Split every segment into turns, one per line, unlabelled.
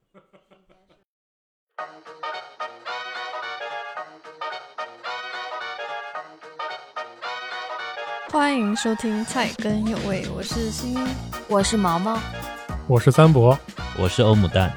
欢迎收听菜根有味，我是新一，
我是毛毛，
我是三伯，
我是欧姆蛋。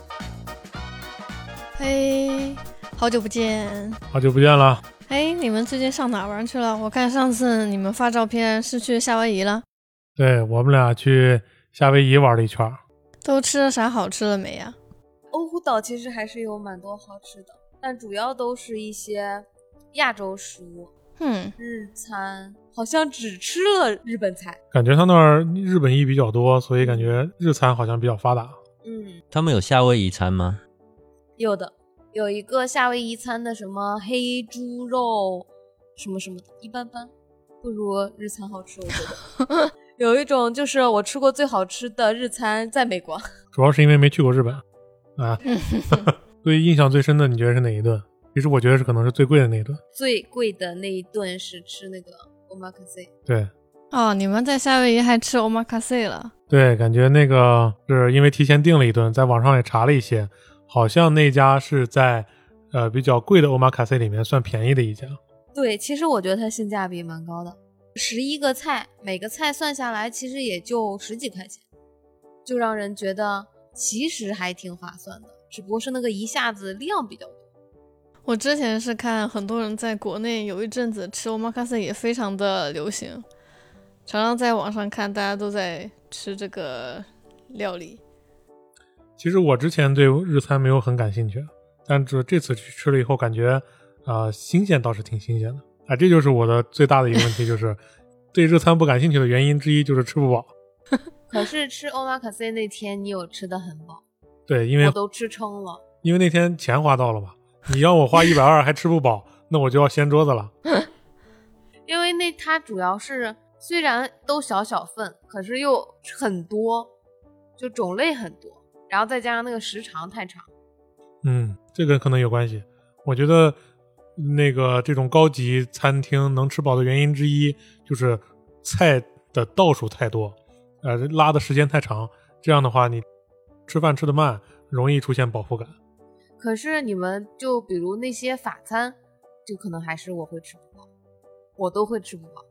嘿，好久不见，
好久不见了。
嘿，你们最近上哪玩去了？我看上次你们发照片是去夏威夷了。
对，我们俩去夏威夷玩了一圈。
都吃了啥好吃的没呀？
欧胡岛其实还是有蛮多好吃的，但主要都是一些亚洲食物。日餐好像只吃了日本菜，
感觉他那儿日本裔比较多，所以感觉日餐好像比较发达。
他们有夏威夷餐吗？
有的，有一个夏威夷餐的什么黑猪肉什么什么的，一般般，不如日餐好吃，我觉得。有一种就是我吃过最好吃的日餐在美国，
主要是因为没去过日本啊。所以印象最深的你觉得是哪一顿？其实我觉得是可能是最贵的那一顿。
最贵的那一顿是吃那个 omakase。
对
哦，你们在夏威夷还吃 omakase 了？
对，感觉那个是因为提前订了一顿，在网上也查了一些，好像那家是在比较贵的 omakase 里面算便宜的一家。
对，其实我觉得它性价比蛮高的，11个菜，每个菜算下来其实也就10几块钱，就让人觉得其实还挺划算的，只不过是那个一下子量比较多。
我之前是看很多人在国内有一阵子吃 omakase 也非常的流行，常常在网上看大家都在吃这个料理。
其实我之前对日餐没有很感兴趣，但这次去吃了以后感觉新鲜倒是挺新鲜的。这就是我的最大的一个问题，就是对日餐不感兴趣的原因之一就是吃不饱。
可是吃 omakase 那天你有吃得很饱？
对，因为
我都吃撑了。
因为那天钱花到了嘛，你让我花120还吃不饱，那我就要掀桌子了。
因为它主要是虽然都小小份，可是又很多，就种类很多，然后再加上那个时长太长。
这个可能有关系。我觉得那个这种高级餐厅能吃饱的原因之一就是菜的道数太多，拉的时间太长，这样的话你吃饭吃得慢，容易出现饱腹感。
可是你们就比如那些法餐，就可能还是我会吃不饱，我都会吃不饱。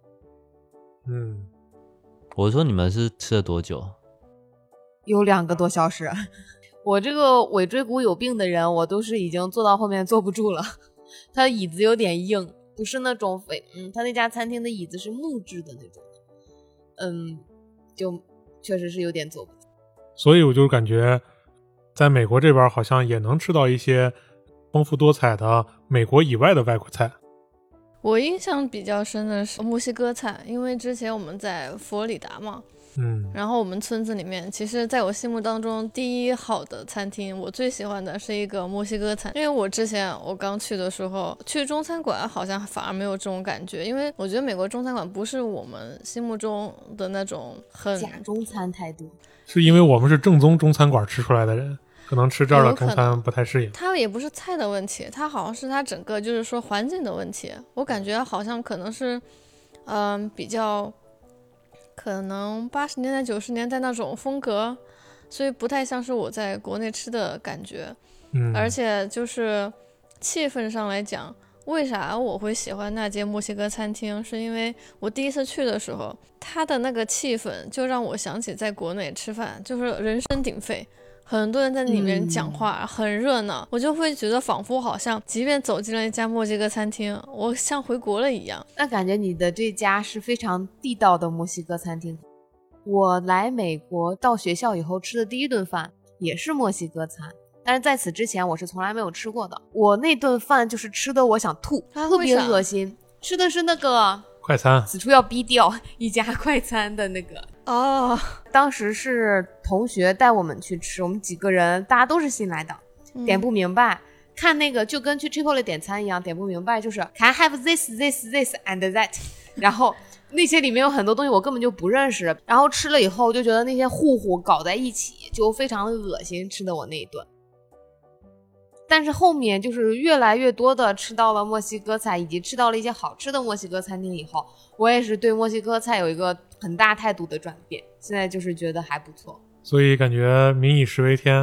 我说你们是吃了多久？
有2个多小时。我这个尾椎骨有病的人，我都是已经坐到后面坐不住了。他椅子有点硬，不是那种他那家餐厅的椅子是木质的那种，就确实是有点坐不住。
所以我就感觉在美国这边好像也能吃到一些丰富多彩的美国以外的外国菜。
我印象比较深的是墨西哥菜，因为之前我们在佛罗里达嘛，然后我们村子里面，其实在我心目当中第一好的餐厅，我最喜欢的是一个墨西哥餐。因为我之前我刚去的时候，去中餐馆好像反而没有这种感觉，因为我觉得美国中餐馆不是我们心目中的那种很
假中餐太多，
是因为我们是正宗中餐馆吃出来的人，可能吃这儿的中餐不太适应。
它也不是菜的问题，它好像是它整个就是说环境的问题。我感觉好像可能是比较可能80年代90年代那种风格，所以不太像是我在国内吃的感觉。而且就是气氛上来讲，为啥我会喜欢那间墨西哥餐厅，是因为我第一次去的时候，它的那个气氛就让我想起在国内吃饭，就是人声鼎沸，很多人在里面讲话，很热闹，我就会觉得仿佛好像即便走进了一家墨西哥餐厅，我像回国了一样。
那感觉你的这家是非常地道的墨西哥餐厅。我来美国到学校以后吃的第一顿饭也是墨西哥餐，但是在此之前我是从来没有吃过的。我那顿饭就是吃的我想吐，特别恶心，吃的是那个
快餐，
此处要逼掉一家快餐的那个。当时是同学带我们去吃，我们几个人大家都是新来的，点不明白，看那个就跟去 Chipotle 点餐一样，点不明白就是 Can I have this and that， 然后那些里面有很多东西我根本就不认识，然后吃了以后就觉得那些糊糊搞在一起就非常的恶心，吃的我那一顿。但是后面就是越来越多的吃到了墨西哥菜，以及吃到了一些好吃的墨西哥餐厅以后，我也是对墨西哥菜有一个很大态度的转变，现在就是觉得还不错。
所以感觉民以食为天，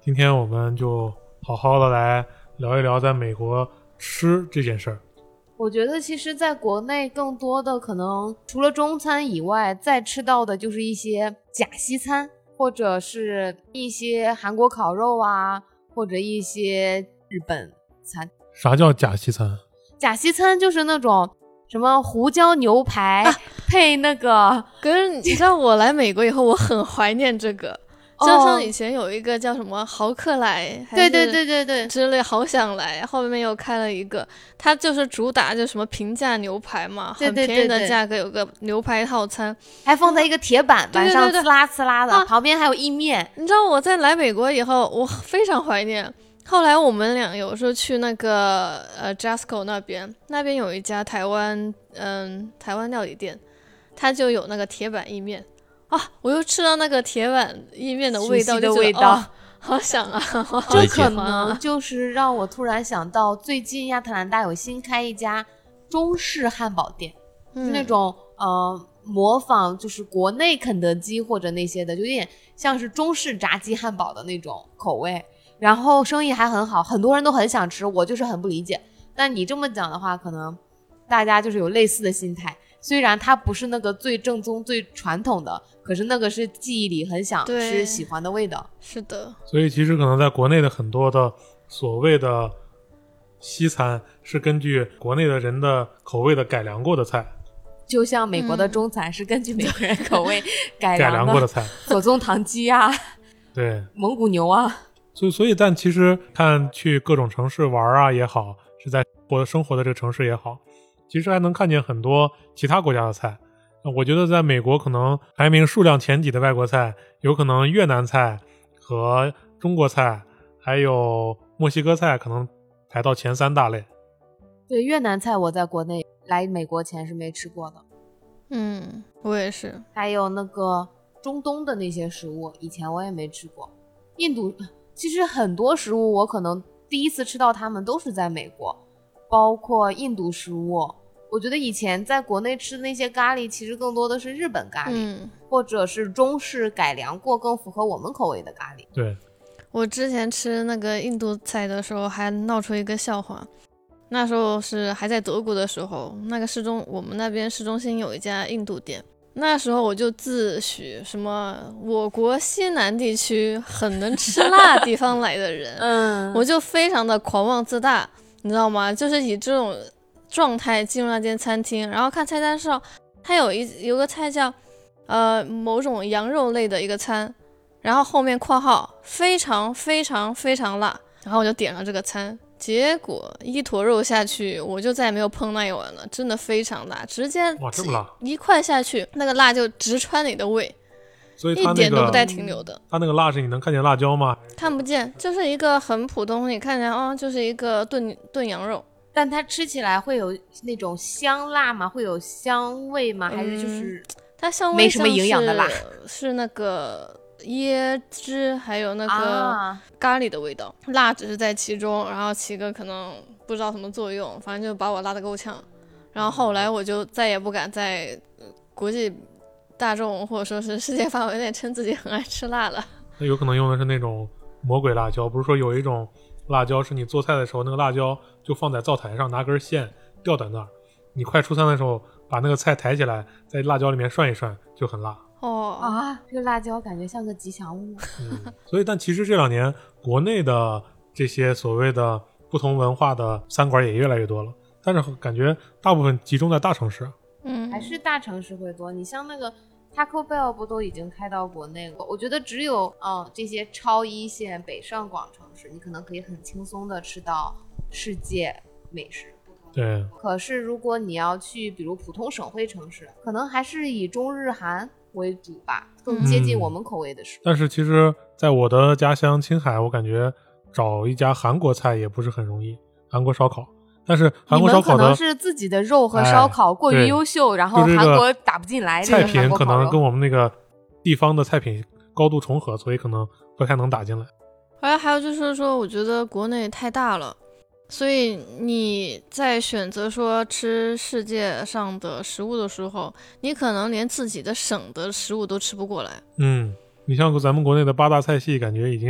今天我们就好好的来聊一聊在美国吃这件事儿。
我觉得其实在国内更多的可能除了中餐以外，再吃到的就是一些假西餐，或者是一些韩国烤肉啊，或者一些日本餐。
啥叫假西餐？
假西餐就是那种什么胡椒牛排、配那个，
可是你知道我来美国以后，我很怀念这个。就像以前有一个叫什么豪客来，
对对对对对
之类好想来，后面又开了一个，它就是主打就什么平价牛排嘛，
对对对对
很便宜的价格，有个牛排套餐，
还放在一个铁板上，
对
呲啦呲啦的，旁边还有意面。
你知道我在来美国以后，我非常怀念。后来我们俩有时候去那个Jasco 那边有一家台湾料理店，它就有那个铁板意面。我又吃到那个铁板意面的味道，好想啊！
这可能就是让我突然想到，最近亚特兰大有新开一家中式汉堡店，是那种模仿就是国内肯德基或者那些的，就有点像是中式炸鸡汉堡的那种口味，然后生意还很好，很多人都很想吃，我就是很不理解。但你这么讲的话，可能大家就是有类似的心态。虽然它不是那个最正宗最传统的，可是那个是记忆里很想吃喜欢的味道。
是的，
所以其实可能在国内的很多的所谓的西餐是根据国内的人的口味的改良过的菜，
就像美国的中餐是根据美国人口味改
良过的菜，
左宗棠鸡啊，
对，
蒙古牛啊。
所以但其实看去各种城市玩啊也好，是在生活的这个城市也好，其实还能看见很多其他国家的菜。我觉得在美国可能排名数量前几的外国菜，有可能越南菜和中国菜还有墨西哥菜可能排到前3大类。
对，越南菜我在国内来美国前是没吃过的。
我也是。
还有那个中东的那些食物，以前我也没吃过。印度其实很多食物我可能第一次吃到它们都是在美国，包括印度食物。我觉得以前在国内吃的那些咖喱其实更多的是日本咖喱，或者是中式改良过更符合我们口味的咖喱。
对，
我之前吃那个印度菜的时候还闹出一个笑话。那时候是还在德国的时候，那个我们那边市中心有一家印度店，那时候我就自诩什么我国西南地区很能吃辣地方来的人，我就非常的狂妄自大，你知道吗？就是以这种状态进入那间餐厅，然后看菜单上它有个菜叫某种羊肉类的一个餐，然后后面括号非常非常非常辣，然后我就点了这个餐，结果一坨肉下去我就再也没有碰那一碗了，真的非常辣，直接
哇这么辣，
一块下去那个辣就直穿你的胃，
所以它
一点都不带停留的。
它那个辣是你能看见辣椒吗？
看不见，就是一个很普通，你看起来就是一个炖羊肉。
但它吃起来会有那种香辣吗？会有香味吗？还是就是
它香味
没什么营养的辣？
是那个椰汁还有那个咖喱的味道，辣只是在其中，然后起个可能不知道什么作用，反正就把我辣得够呛。然后后来我就再也不敢在国际大众或者说是世界范围内称自己很爱吃辣了。
那有可能用的是那种魔鬼辣椒，不是说有一种辣椒是你做菜的时候那个辣椒就放在灶台上，拿根线吊在那儿，你快出餐的时候把那个菜抬起来，在辣椒里面涮一涮就很辣。
这个辣椒感觉像个吉祥物。
所以但其实这2年国内的这些所谓的不同文化的餐馆也越来越多了，但是感觉大部分集中在大城市。
还是大城市会多。你像那个 Taco Bell 不都已经开到国内了？我觉得只有这些超一线北上广城市，你可能可以很轻松的吃到世界美食。
对。
可是如果你要去比如普通省会城市，可能还是以中日韩为主吧，更接近我们口味的食物。
但是其实在我的家乡青海，我感觉找一家韩国菜也不是很容易，韩国烧烤。但是韩国烧烤
你们可能是自己的肉和烧烤过于优秀，然后韩国打不进来，
菜品可能跟我们那个地方的菜品高度重合，所以可能不太能打进来。
还有就是说，我觉得国内太大了，所以你在选择说吃世界上的食物的时候，你可能连自己的省的食物都吃不过来。
你像咱们国内的8大菜系，感觉已经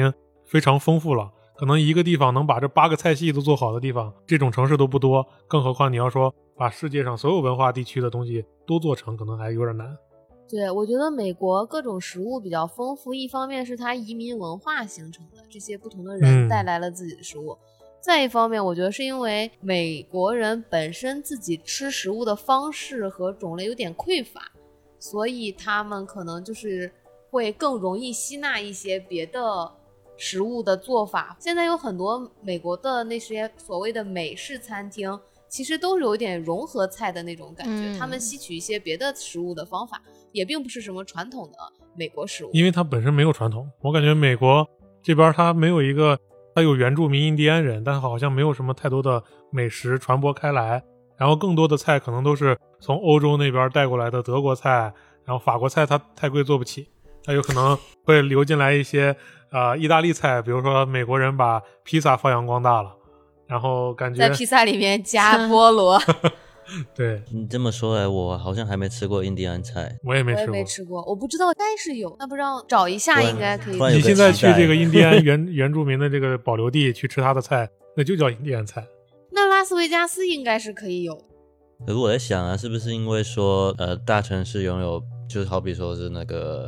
非常丰富了，可能一个地方能把这8个菜系都做好的地方，这种城市都不多，更何况你要说把世界上所有文化地区的东西都做成，可能还有点难。
对，我觉得美国各种食物比较丰富，一方面是它移民文化形成的，这些不同的人带来了自己的食物，再一方面我觉得是因为美国人本身自己吃食物的方式和种类有点匮乏，所以他们可能就是会更容易吸纳一些别的食物的做法。现在有很多美国的那些所谓的美式餐厅，其实都是有点融合菜的那种感觉，他们吸取一些别的食物的方法，也并不是什么传统的美国食物，
因为它本身没有传统。我感觉美国这边它没有一个，它有原住民印第安人，但好像没有什么太多的美食传播开来，然后更多的菜可能都是从欧洲那边带过来的德国菜，然后法国菜它太贵做不起，它有可能会流进来一些意大利菜，比如说美国人把披萨发扬光大了，然后感觉
在披萨里面加菠萝
对，
你这么说来，我好像还没吃过印第安菜。
我也没
吃过，我不知道，应该是有，那不知道找一下应该可以。
你现在去这个印第安原住民的这个保留地去吃他的菜，那就叫印第安菜。
那拉斯维加斯应该是可以有。
可是我在想啊，是不是因为说大城市拥有，就是好比说是那个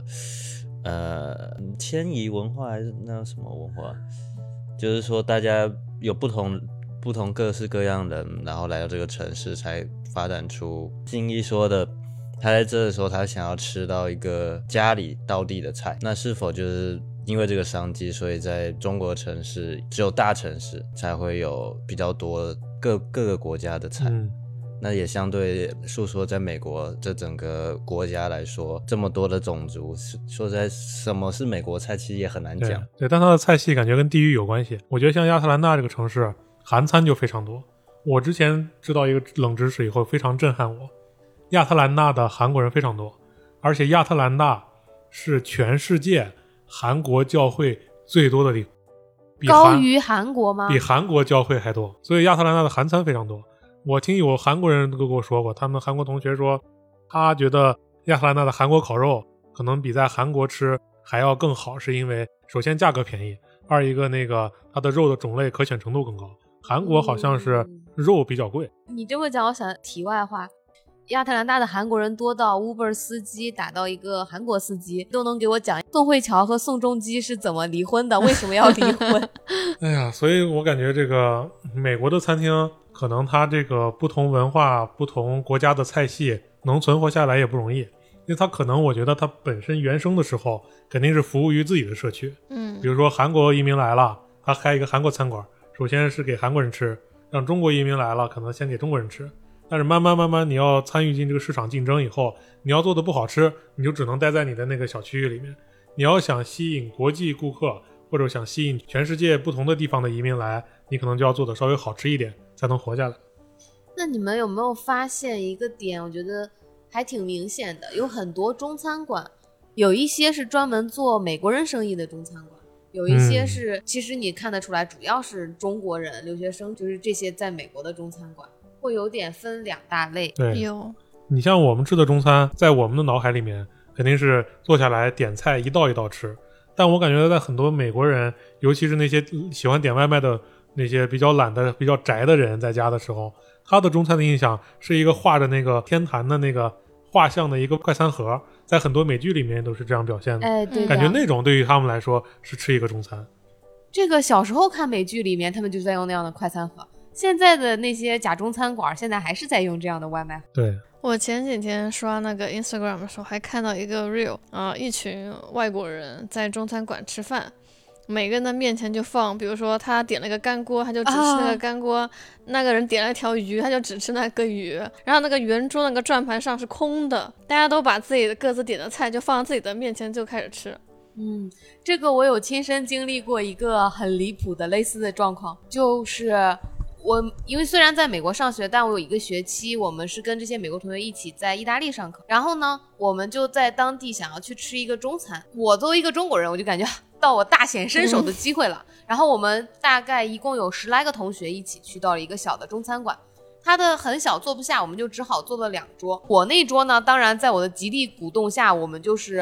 迁移文化还是那什么文化，就是说大家有不同各式各样的人，然后来到这个城市才发展出金一说的，他在这的时候他想要吃到一个家里道地的菜，那是否就是因为这个商机，所以在中国城市只有大城市才会有比较多各个国家的菜，那也相对诉说在美国这整个国家来说，这么多的种族，说实在什么是美国菜其实也很难讲。
对，但它的菜系感觉跟地域有关系。我觉得像亚特兰大这个城市韩餐就非常多。我之前知道一个冷知识以后非常震撼我，亚特兰大的韩国人非常多，而且亚特兰大是全世界韩国教会最多的地方，
高于韩国吗？
比韩国教会还多，所以亚特兰大的韩餐非常多。我听有韩国人都跟我说过，他们韩国同学说他觉得亚特兰大的韩国烤肉可能比在韩国吃还要更好，是因为首先价格便宜，二一个那个它的肉的种类可选程度更高。韩国好像是肉比较贵。
你这么讲我想题外话，亚特兰大的韩国人多到 Uber 司机打到一个韩国司机都能给我讲宋慧乔和宋仲基是怎么离婚的，为什么要离婚
哎呀，所以我感觉这个美国的餐厅可能它这个不同文化不同国家的菜系能存活下来也不容易，因为它可能我觉得它本身原生的时候肯定是服务于自己的社区，比如说韩国移民来了，他开一个韩国餐馆，首先是给韩国人吃，让中国移民来了可能先给中国人吃，但是慢慢你要参与进这个市场竞争以后，你要做的不好吃，你就只能待在你的那个小区域里面。你要想吸引国际顾客，或者想吸引全世界不同的地方的移民来，你可能就要做的稍微好吃一点才能活下来。
那你们有没有发现一个点，我觉得还挺明显的，有很多中餐馆，有一些是专门做美国人生意的中餐馆，有一些是其实你看得出来主要是中国人留学生，就是这些在美国的中餐馆会有点分两大类。
对，你像我们吃的中餐在我们的脑海里面肯定是坐下来点菜一道一道吃，但我感觉在很多美国人，尤其是那些喜欢点外卖的那些比较懒的比较宅的人，在家的时候他的中餐的印象是一个画着那个天坛的那个画像的一个快餐盒，在很多美剧里面都是这样表现的。
对，
感觉那种对于他们来说是吃一个中餐。
这个小时候看美剧里面他们就在用那样的快餐盒，现在的那些假中餐馆现在还是在用这样的外卖。
对，
我前几天刷那个 Instagram 的时候还看到一个 reel 一群外国人在中餐馆吃饭，每个人的面前就放，比如说他点了个干锅，他就只吃那个干锅，那个人点了一条鱼，他就只吃那个鱼，然后那个圆桌那个转盘上是空的，大家都把自己的各自点的菜就放在自己的面前就开始吃。
这个我有亲身经历过一个很离谱的类似的状况，就是我因为虽然在美国上学，但我有一个学期我们是跟这些美国同学一起在意大利上课，然后呢我们就在当地想要去吃一个中餐，我作为一个中国人，我就感觉到我大显身手的机会了，然后我们大概一共有10来个同学一起去到了一个小的中餐馆，它的很小坐不下，我们就只好坐了2桌。我那桌呢，当然在我的极力鼓动下，我们就是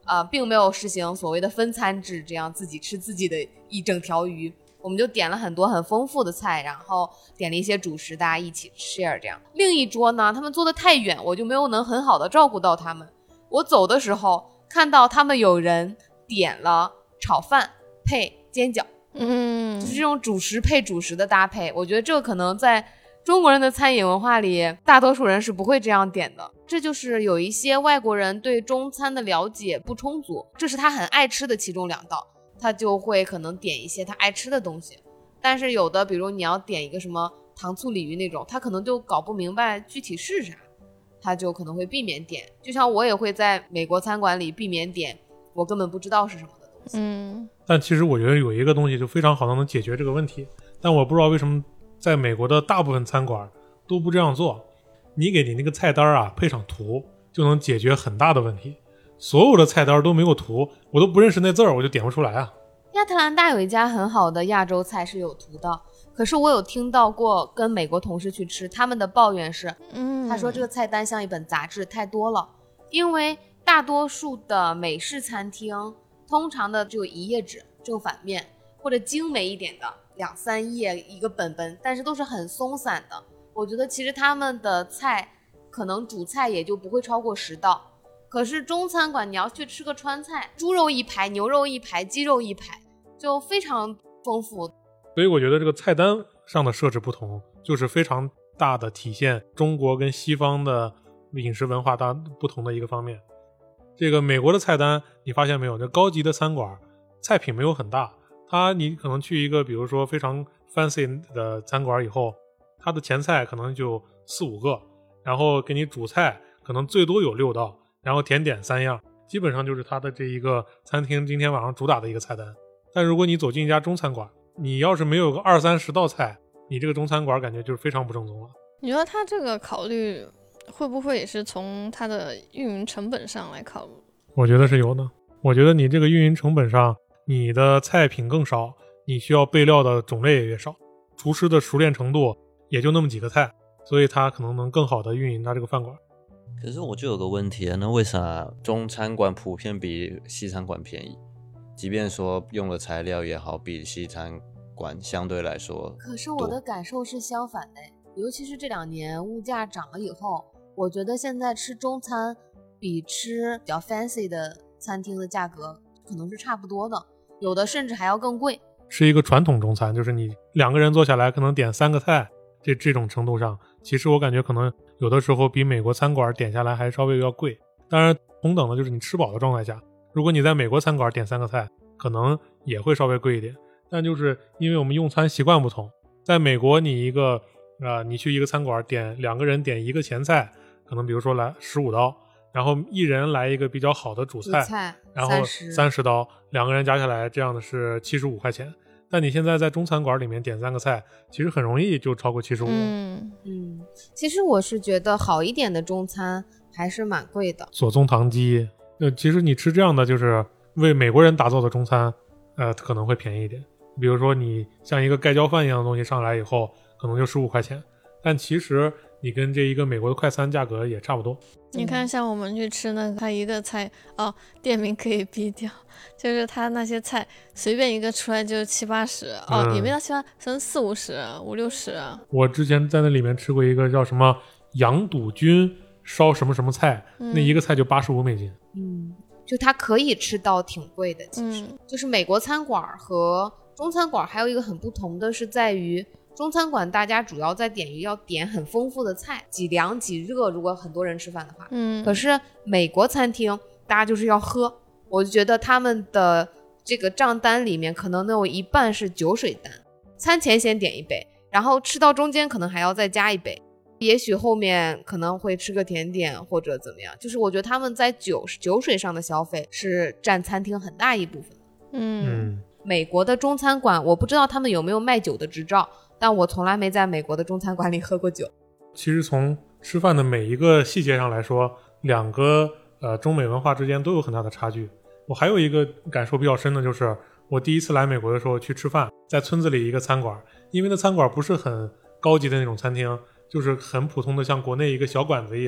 并没有实行所谓的分餐制，这样自己吃自己的一整条鱼。我们就点了很多很丰富的菜，然后点了一些主食，大家一起 share 这样。另一桌呢，他们坐得太远，我就没有能很好的照顾到他们。我走的时候看到他们有人点了炒饭配煎饺，就是这种主食配主食的搭配。我觉得这个可能在中国人的餐饮文化里，大多数人是不会这样点的。这就是有一些外国人对中餐的了解不充足，这是他很爱吃的其中2道，他就会可能点一些他爱吃的东西。但是有的比如你要点一个什么糖醋鲤鱼那种，他可能就搞不明白具体是啥，他就可能会避免点。就像我也会在美国餐馆里避免点我根本不知道是什么的东西。
但其实我觉得有一个东西就非常好能解决这个问题，但我不知道为什么在美国的大部分餐馆都不这样做。你给你那个菜单啊配上图，就能解决很大的问题。所有的菜单都没有图，我都不认识那字儿，我就点不出来啊。
亚特兰大有一家很好的亚洲菜是有图的，可是我有听到过跟美国同事去吃，他们的抱怨是，他说这个菜单像一本杂志，太多了。因为大多数的美式餐厅通常的只有1页纸正反面，或者精美一点的2、3页一个本本，但是都是很松散的。我觉得其实他们的菜可能主菜也就不会超过10道，可是中餐馆你要去吃个川菜，猪肉1排，牛肉1排，鸡肉1排，就非常丰富。
所以我觉得这个菜单上的设置不同，就是非常大的体现中国跟西方的饮食文化大不同的一个方面。这个美国的菜单你发现没有，这高级的餐馆菜品没有很大，你可能去一个比如说非常 fancy 的餐馆以后，它的前菜可能就4、5个，然后给你主菜可能最多有6道，然后甜点3样，基本上就是它的这一个餐厅今天晚上主打的一个菜单。但如果你走进一家中餐馆，你要是没有个20、30道菜，你这个中餐馆感觉就是非常不正宗了。
你说他这个考虑会不会也是从它的运营成本上来考虑？
我觉得是有的。我觉得你这个运营成本上，你的菜品更少，你需要备料的种类也越少，厨师的熟练程度也就那么几个菜，所以他可能能更好的运营他这个饭馆。
可是我就有个问题啊，那为啥中餐馆普遍比西餐馆便宜？即便说用的材料也好，比西餐馆相对来说多。
可是我的感受是相反的，尤其是这2年物价涨了以后，我觉得现在吃中餐比吃比较 fancy 的餐厅的价格可能是差不多的，有的甚至还要更贵。
是一个传统中餐，就是你2个人坐下来可能点3个菜，这种程度上，其实我感觉可能有的时候比美国餐馆点下来还稍微要贵。当然同等的就是你吃饱的状态下，如果你在美国餐馆点3个菜，可能也会稍微贵一点。但就是因为我们用餐习惯不同，在美国你你去一个餐馆点2个人点1个前菜，可能比如说来15刀，然后一人来一个比较好的主菜然后30刀，2个人加起来这样的是75块钱。但你现在在中餐馆里面点3个菜，其实很容易就超过75。
其实我是觉得好一点的中餐还是蛮贵的。
左宗棠鸡，其实你吃这样的就是为美国人打造的中餐，可能会便宜一点。比如说你像一个盖浇饭一样的东西上来以后，可能就15块钱，但其实你跟这一个美国的快餐价格也差不多。
你看像我们去吃那个，它一个菜店名可以逼掉，就是它那些菜随便一个出来就70、80也没到70，甚至40、50、50、60。
我之前在那里面吃过一个叫什么羊肚菌烧什么什么菜，那一个菜就85美金。
就它可以吃到挺贵的。其实就是美国餐馆和中餐馆还有一个很不同的是在于，中餐馆大家主要在要点很丰富的菜，几凉几热，如果很多人吃饭的话。可是美国餐厅大家就是要喝，我就觉得他们的这个账单里面可能能有一半是酒水单，餐前先点1杯，然后吃到中间可能还要再加1杯，也许后面可能会吃个甜点或者怎么样。就是我觉得他们在酒水上的消费是占餐厅很大一部分。美国的中餐馆我不知道他们有没有卖酒的执照，但我从来没在美国的中餐馆里喝过酒。
其实从吃饭的每一个细节上来说，2个中美文化之间都有很大的差距。我还有一个感受比较深的就是我第一次来美国的时候去吃饭，在村子里一个餐馆，因为那餐馆不是很高级的那种餐厅，就是很普通的像国内一个小馆子一样，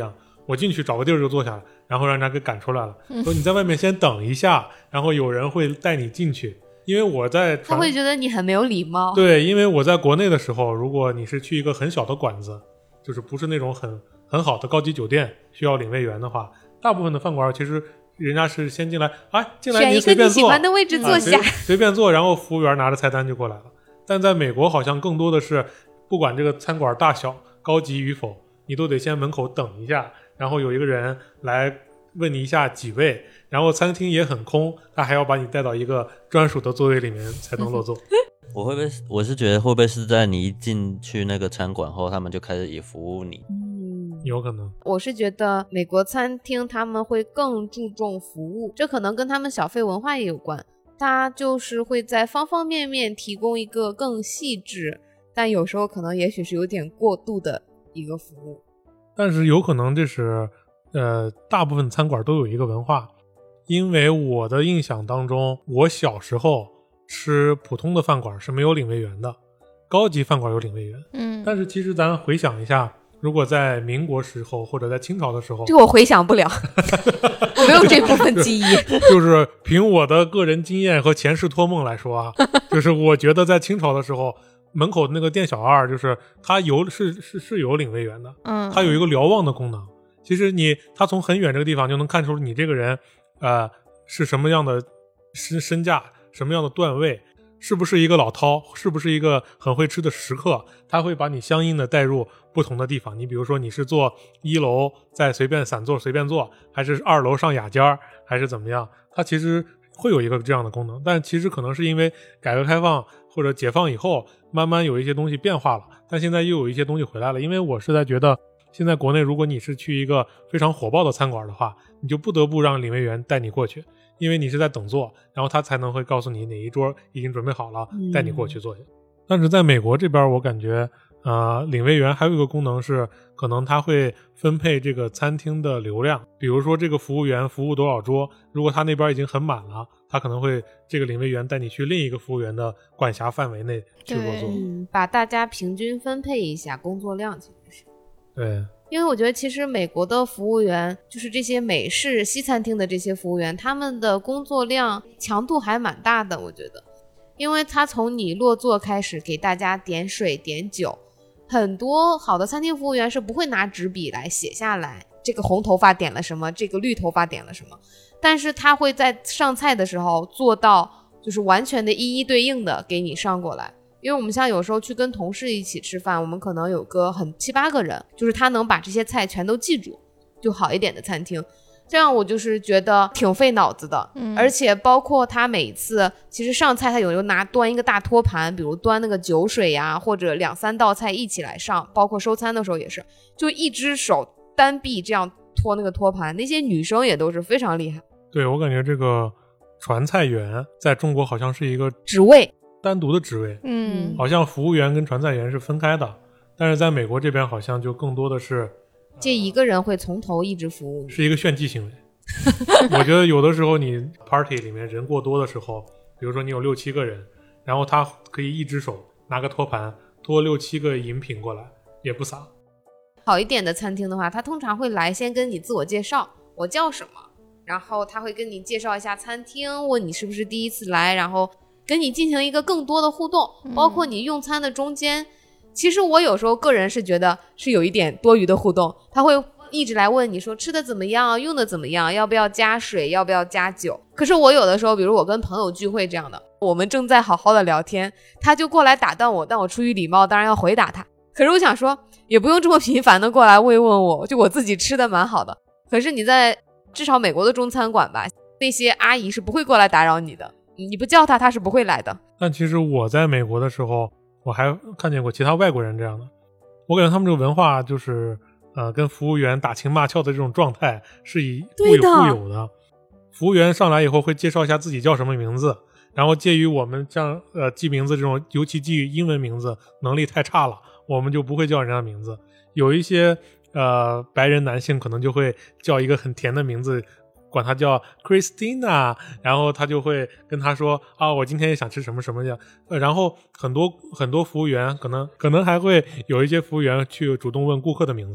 我进去找个地儿就坐下了，然后让人家给赶出来了，说你在外面先等一下，然后有人会带你进去。因为我在
他会觉得你很没有礼貌。
对，因为我在国内的时候，如果你是去一个很小的馆子，就是不是那种很好的高级酒店需要领位员的话，大部分的饭馆其实人家是先进来，进来您随便坐，
选一个你喜欢的位置坐下，
随便坐，然后服务员拿着菜单就过来了。但在美国好像更多的是，不管这个餐馆大小、高级与否，你都得先门口等一下，然后有一个人来问你一下几位，然后餐厅也很空，他还要把你带到一个专属的座位里面才能落座。
我是觉得会不会是在你一进去那个餐馆后，他们就开始也服务你？
有可能。
我是觉得美国餐厅他们会更注重服务，这可能跟他们小费文化也有关，他就是会在方方面面提供一个更细致，但有时候可能也许是有点过度的一个服务。
但是有可能这是大部分餐馆都有一个文化，因为我的印象当中，我小时候吃普通的饭馆是没有领位员的，高级饭馆有领位员。但是其实咱回想一下，如果在民国时候或者在清朝的时候，
这我回想不了我没有这部分记忆
就是凭我的个人经验和前世托梦来说啊，就是我觉得在清朝的时候，门口那个店小二就是他是有领位员的，他有一个瞭望的功能。其实他从很远这个地方就能看出你这个人是什么样的身价，什么样的段位，是不是一个老饕，是不是一个很会吃的食客，他会把你相应的带入不同的地方。你比如说你是坐1楼再随便散坐随便坐，还是2楼上雅间，还是怎么样，他其实会有一个这样的功能。但其实可能是因为改革开放或者解放以后，慢慢有一些东西变化了，但现在又有一些东西回来了。因为我是在觉得现在国内如果你是去一个非常火爆的餐馆的话，你就不得不让领位员带你过去，因为你是在等座，然后他才能会告诉你哪一桌已经准备好了，带你过去坐下。但是在美国这边我感觉领位员还有一个功能是，可能他会分配这个餐厅的流量，比如说这个服务员服务多少桌，如果他那边已经很满了，他可能会这个领位员带你去另一个服务员的管辖范围内去落座。
把大家平均分配一下工作量，其实是
对。
因为我觉得其实美国的服务员，就是这些美式西餐厅的这些服务员，他们的工作量强度还蛮大的，我觉得。因为他从你落座开始给大家点水点酒，很多好的餐厅服务员是不会拿纸笔来写下来这个红头发点了什么，这个绿头发点了什么，但是他会在上菜的时候做到就是完全的一一对应的给你上过来。因为我们像有时候去跟同事一起吃饭，我们可能有个7、8个人，就是他能把这些菜全都记住，就好一点的餐厅，这样我就是觉得挺费脑子的。而且包括他每次其实上菜他有端一个大托盘，比如端那个酒水呀，或者2、3道菜一起来上，包括收餐的时候也是，就一只手单臂这样托那个托盘，那些女生也都是非常厉害。
对，我感觉这个传菜员在中国好像是一个
职位，
单独的职位，好像服务员跟传菜员是分开的，但是在美国这边好像就更多的是
这一个人会从头一直服务你，
是一个炫技行为。我觉得有的时候你 party 里面人过多的时候，比如说你有6、7个人，然后他可以一只手拿个托盘托6、7个饮品过来，也不撒。
好一点的餐厅的话，他通常会来先跟你自我介绍，我叫什么，然后他会跟你介绍一下餐厅，问你是不是第一次来，然后跟你进行一个更多的互动，包括你用餐的中间，其实我有时候个人是觉得是有一点多余的互动，他会一直来问你说吃的怎么样，用的怎么样，要不要加水，要不要加酒。可是我有的时候比如我跟朋友聚会这样的，我们正在好好的聊天，他就过来打断我，但我出于礼貌当然要回答他。可是我想说也不用这么频繁的过来慰问我，就我自己吃的蛮好的。可是你在至少美国的中餐馆吧，那些阿姨是不会过来打扰你的，你不叫他是不会来的。
但其实我在美国的时候，我还看见过其他外国人这样的，我感觉他们这个文化就是跟服务员打情骂俏的这种状态是互有的。服务员上来以后会介绍一下自己叫什么名字，然后介于我们像记名字这种，尤其记英文名字能力太差了，我们就不会叫人家名字。有一些白人男性可能就会叫一个很甜的名字，管他叫 Christina， 然后他就会跟他说我今天也想吃什么什么样。然后很多服务员可能还会有一些服务员去主动问顾客的名字，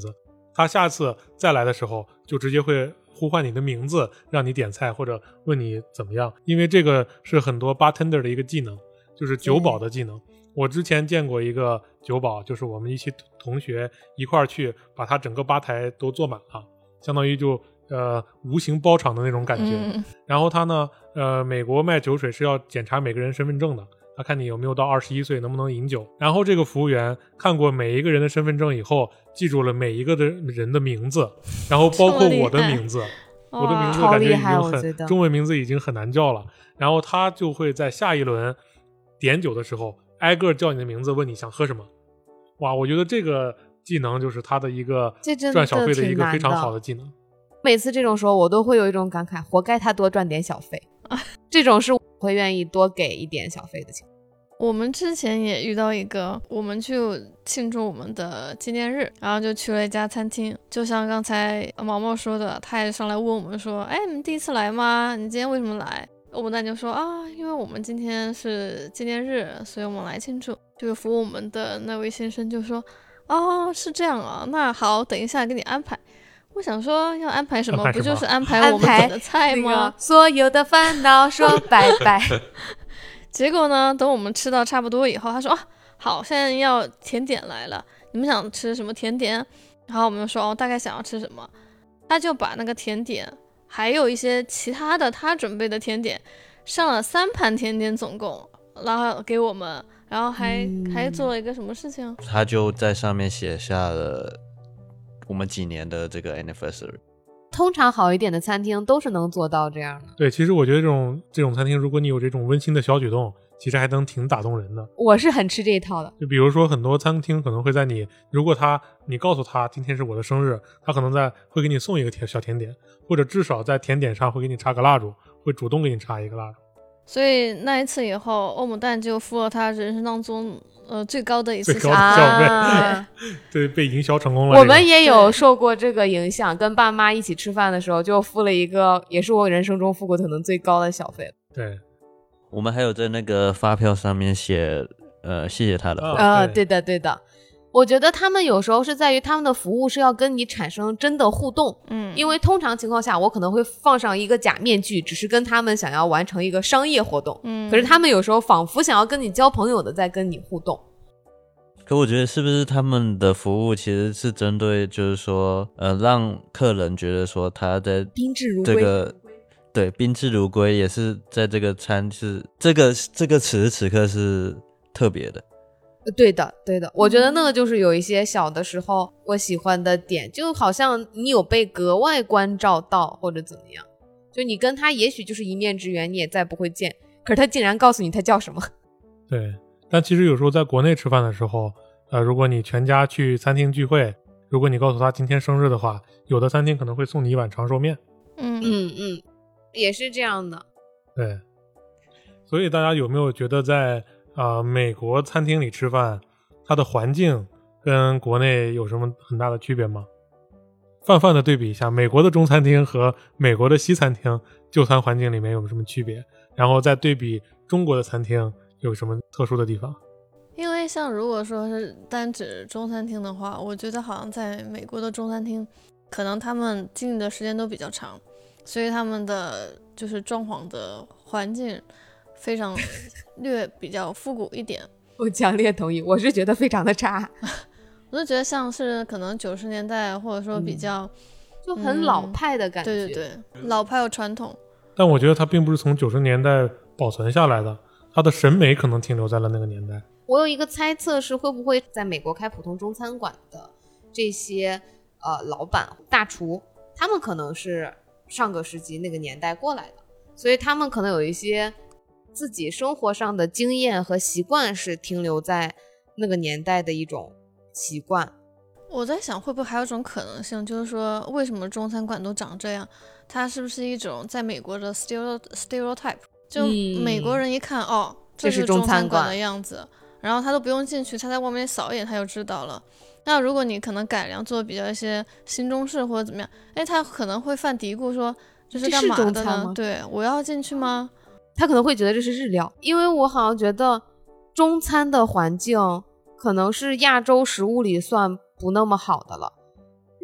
他下次再来的时候就直接会呼唤你的名字让你点菜或者问你怎么样，因为这个是很多 bartender 的一个技能，就是酒保的技能。我之前见过一个酒保，就是我们一起同学一块儿去把他整个吧台都坐满了，相当于就无形包场的那种感觉。然后他呢美国卖酒水是要检查每个人身份证的，他看你有没有到21岁能不能饮酒。然后这个服务员看过每一个人的身份证以后，记住了每一个的人的名字，然后包括我的名字我的名字感觉已经中文名字已经很难叫了，然后他就会在下一轮点酒的时候挨个叫你的名字，问你想喝什么。哇，我觉得这个技能就是他的一个赚小费的一个非常好的技能。
每次这种时候我都会有一种感慨，活该他多赚点小费这种是我会愿意多给一点小费的情况。
我们之前也遇到一个，我们去庆祝我们的纪念日，然后就去了一家餐厅，就像刚才毛毛说的，他也上来问我们说，哎，你们第一次来吗？你今天为什么来？我们就说啊，因为我们今天是纪念日，所以我们来庆祝。这个服务我们的那位先生就说，哦，是这样啊，那好，等一下给你安排。我想说要安排什么？不就是安排我们点的菜吗？
所有的烦恼说拜拜
结果呢，等我们吃到差不多以后，他说好，现在要甜点来了，你们想吃什么甜点？然后我们就说大概想要吃什么，他就把那个甜点还有一些其他的他准备的甜点上了3盘甜点总共，然后给我们，然后还做了一个什么事情？
他就在上面写下了我们几年的这个 anniversary。
通常好一点的餐厅都是能做到这样的。
对，其实我觉得这种餐厅，如果你有这种温馨的小举动，其实还能挺打动人的。
我是很吃这一套的。
就比如说很多餐厅可能会在如果你告诉他今天是我的生日，他可能会给你送一个小甜点，或者至少在甜点上会给你插个蜡烛，会主动给你插一个蜡烛。
所以那一次以后，欧姆蛋就付了他人生当中最高的一次
小费对，被营销成功了。
我们也有受过这个影响，跟爸妈一起吃饭的时候就付了一个也是我人生中付过可能最高的小费。
对，
我们还有在那个发票上面写谢谢他的
话。对的对的。我觉得他们有时候是在于他们的服务是要跟你产生真的互动，因为通常情况下我可能会放上一个假面具，只是跟他们想要完成一个商业活动，可是他们有时候仿佛想要跟你交朋友的在跟你互动。
可我觉得是不是他们的服务其实是针对就是说让客人觉得说他在
宾至如归，
对，宾至如归也是在这个餐是这个此时此刻是特别的。
对的对的，我觉得那个就是有一些小的时候我喜欢的点，就好像你有被格外关照到或者怎么样，就你跟他也许就是一面之缘，你也再不会见，可是他竟然告诉你他叫什么。
对，但其实有时候在国内吃饭的时候如果你全家去餐厅聚会，如果你告诉他今天生日的话，有的餐厅可能会送你一碗长寿面。
也是这样的。
对，所以大家有没有觉得在美国餐厅里吃饭，它的环境跟国内有什么很大的区别吗？泛的对比一下美国的中餐厅和美国的西餐厅就餐环境里面有什么区别，然后再对比中国的餐厅有什么特殊的地方。
因为像如果说是单指中餐厅的话，我觉得好像在美国的中餐厅可能他们经营的时间都比较长，所以他们的就是装潢的环境非常比较复古一点。
我强烈同意，我是觉得非常的差
我就觉得像是可能90年代或者说比较
就很老派的感觉。
对，老派有传统。
但我觉得它并不是从90年代保存下来的，它的审美可能停留在了那个年代。
我有一个猜测是会不会在美国开普通中餐馆的这些老板大厨，他们可能是上个世纪那个年代过来的，所以他们可能有一些自己生活上的经验和习惯是停留在那个年代的一种习惯。
我在想会不会还有一种可能性，就是说为什么中餐馆都长这样，它是不是一种在美国的 stereotype， 就美国人一看这是中餐馆的样子，然后他都不用进去，他在外面扫一眼他就知道了。那如果你可能改良做比较一些新中式或者怎么样，他可能会犯嘀咕说这是干嘛的呢？对，我要进去吗？
他可能会觉得这是日料，因为我好像觉得中餐的环境可能是亚洲食物里算不那么好的了。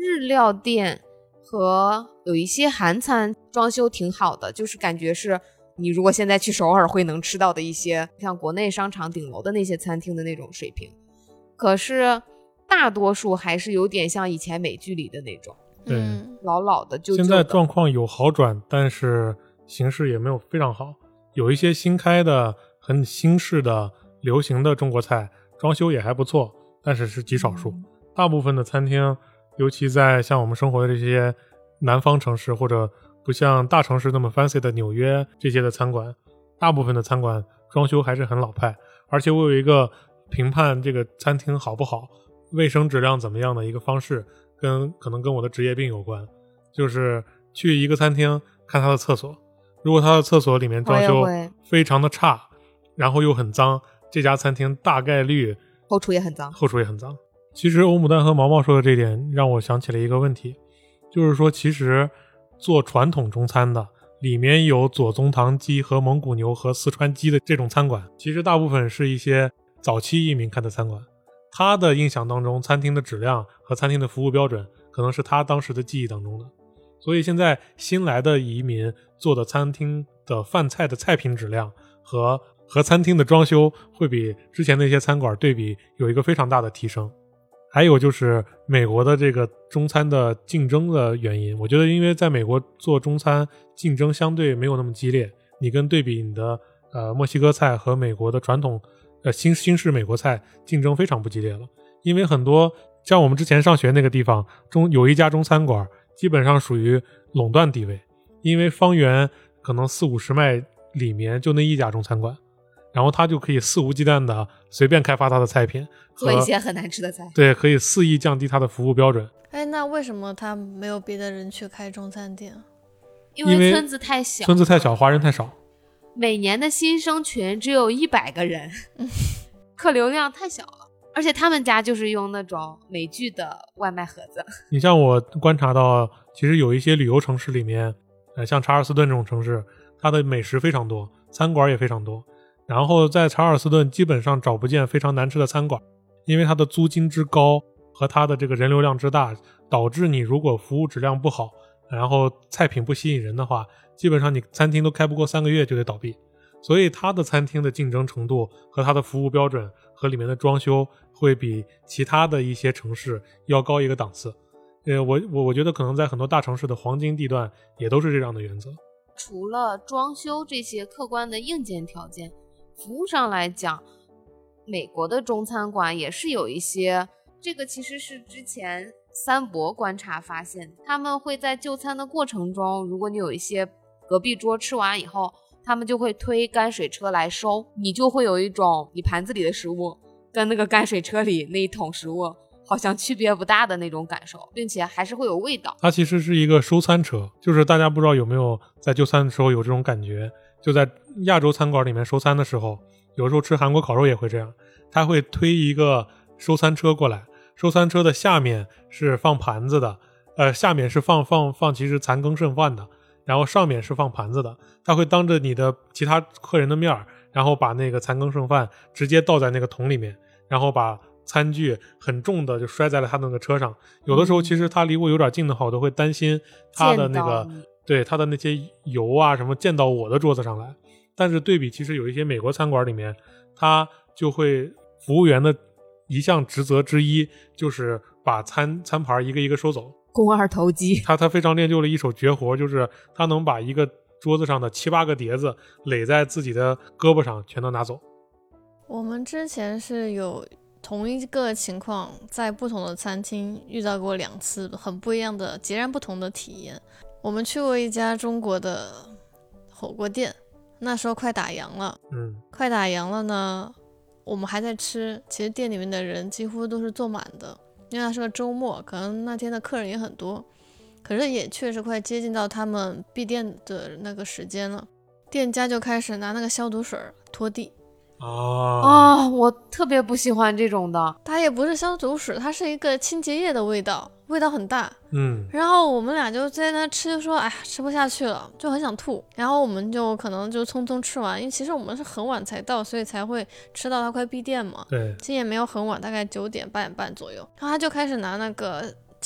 日料店和有一些韩餐装修挺好的，就是感觉是你如果现在去首尔会能吃到的一些像国内商场顶楼的那些餐厅的那种水平，可是大多数还是有点像以前美剧里的那种，
对，
老老的旧旧的。
现在状况有好转，但是形势也没有非常好。有一些新开的很新式的流行的中国菜，装修也还不错，但是是极少数。大部分的餐厅，尤其在像我们生活的这些南方城市，或者不像大城市那么 fancy 的纽约这些的餐馆，大部分的餐馆装修还是很老派。而且我有一个评判这个餐厅好不好、卫生质量怎么样的一个方式，可能跟我的职业病有关，就是去一个餐厅看它的厕所，如果它的厕所里面装修非常的差，然后又很脏，这家餐厅大概率
后厨也很脏。
其实欧牡丹和毛毛说的这点让我想起了一个问题，就是说其实做传统中餐的，里面有左宗棠鸡和蒙古牛和四川鸡的这种餐馆，其实大部分是一些早期移民开的餐馆，他的印象当中餐厅的质量和餐厅的服务标准可能是他当时的记忆当中的，所以现在新来的移民做的餐厅的饭菜的菜品质量和餐厅的装修会比之前那些餐馆对比有一个非常大的提升。还有就是美国的这个中餐的竞争的原因，我觉得因为在美国做中餐竞争相对没有那么激烈，你跟对比你的墨西哥菜和美国的传统新式美国菜竞争非常不激烈了。因为很多像我们之前上学那个地方有一家中餐馆基本上属于垄断地位，因为方圆可能40-50迈里面就那一家中餐馆，然后他就可以肆无忌惮的随便开发他的菜品，
做一些很难吃的菜。
对，可以肆意降低他的服务标准。
那为什么他没有别的人去开中餐店？
因为村子太小，
华人太少，
每年的新生群只有100个人，客流量太小了。而且他们家就是用那种美剧的外卖盒子。
你像我观察到，其实有一些旅游城市里面，像查尔斯顿这种城市，它的美食非常多，餐馆也非常多。然后在查尔斯顿基本上找不见非常难吃的餐馆，因为它的租金之高和它的这个人流量之大，导致你如果服务质量不好，然后菜品不吸引人的话，基本上你餐厅都开不过3个月就得倒闭。所以它的餐厅的竞争程度和它的服务标准和里面的装修会比其他的一些城市要高一个档次。我觉得可能在很多大城市的黄金地段也都是这样的原则。
除了装修这些客观的硬件条件，服务上来讲，美国的中餐馆也是有一些，这个其实是之前三博观察发现，他们会在就餐的过程中，如果你有一些隔壁桌吃完以后，他们就会推泔水车来收，你就会有一种你盘子里的食物跟那个泔水车里那一桶食物好像区别不大的那种感受，并且还是会有味道。
它其实是一个收餐车，就是大家不知道有没有在就餐的时候有这种感觉，就在亚洲餐馆里面收餐的时候，有时候吃韩国烤肉也会这样，他会推一个收餐车过来，收餐车的下面是放盘子的，下面是放其实残羹剩饭的，然后上面是放盘子的，他会当着你的其他客人的面，然后把那个残羹剩饭直接倒在那个桶里面，然后把餐具很重的就摔在了他那个车上。有的时候其实他离我有点近的话，我都会担心他的那个对他的那些油啊什么溅到我的桌子上来。但是对比其实有一些美国餐馆里面，他就会服务员的一项职责之一就是把餐盘一个一个收走，
肱二头肌。
他非常练就了一手绝活，就是他能把一个桌子上的7-8个碟子垒在自己的胳膊上全都拿走。
我们之前是有同一个情况在不同的餐厅遇到过2次很不一样的截然不同的体验。我们去过一家中国的火锅店，那时候快打烊了，快打烊了呢，我们还在吃，其实店里面的人几乎都是坐满的，因为它是个周末，可能那天的客人也很多，可是也确实快接近到他们闭店的那个时间了，店家就开始拿那个消毒水拖地。
我特别不喜欢这种的。
它也不是消毒水，它是一个清洁液的味道很大。然后我们俩就在那吃，就说哎呀吃不下去了，就很想吐。然后我们就可能就匆匆吃完，因为其实我们是很晚才到，所以才会吃到它快闭店嘛。
对，
其实也没有很晚，大概9点8点半左右。然后他就开始拿那个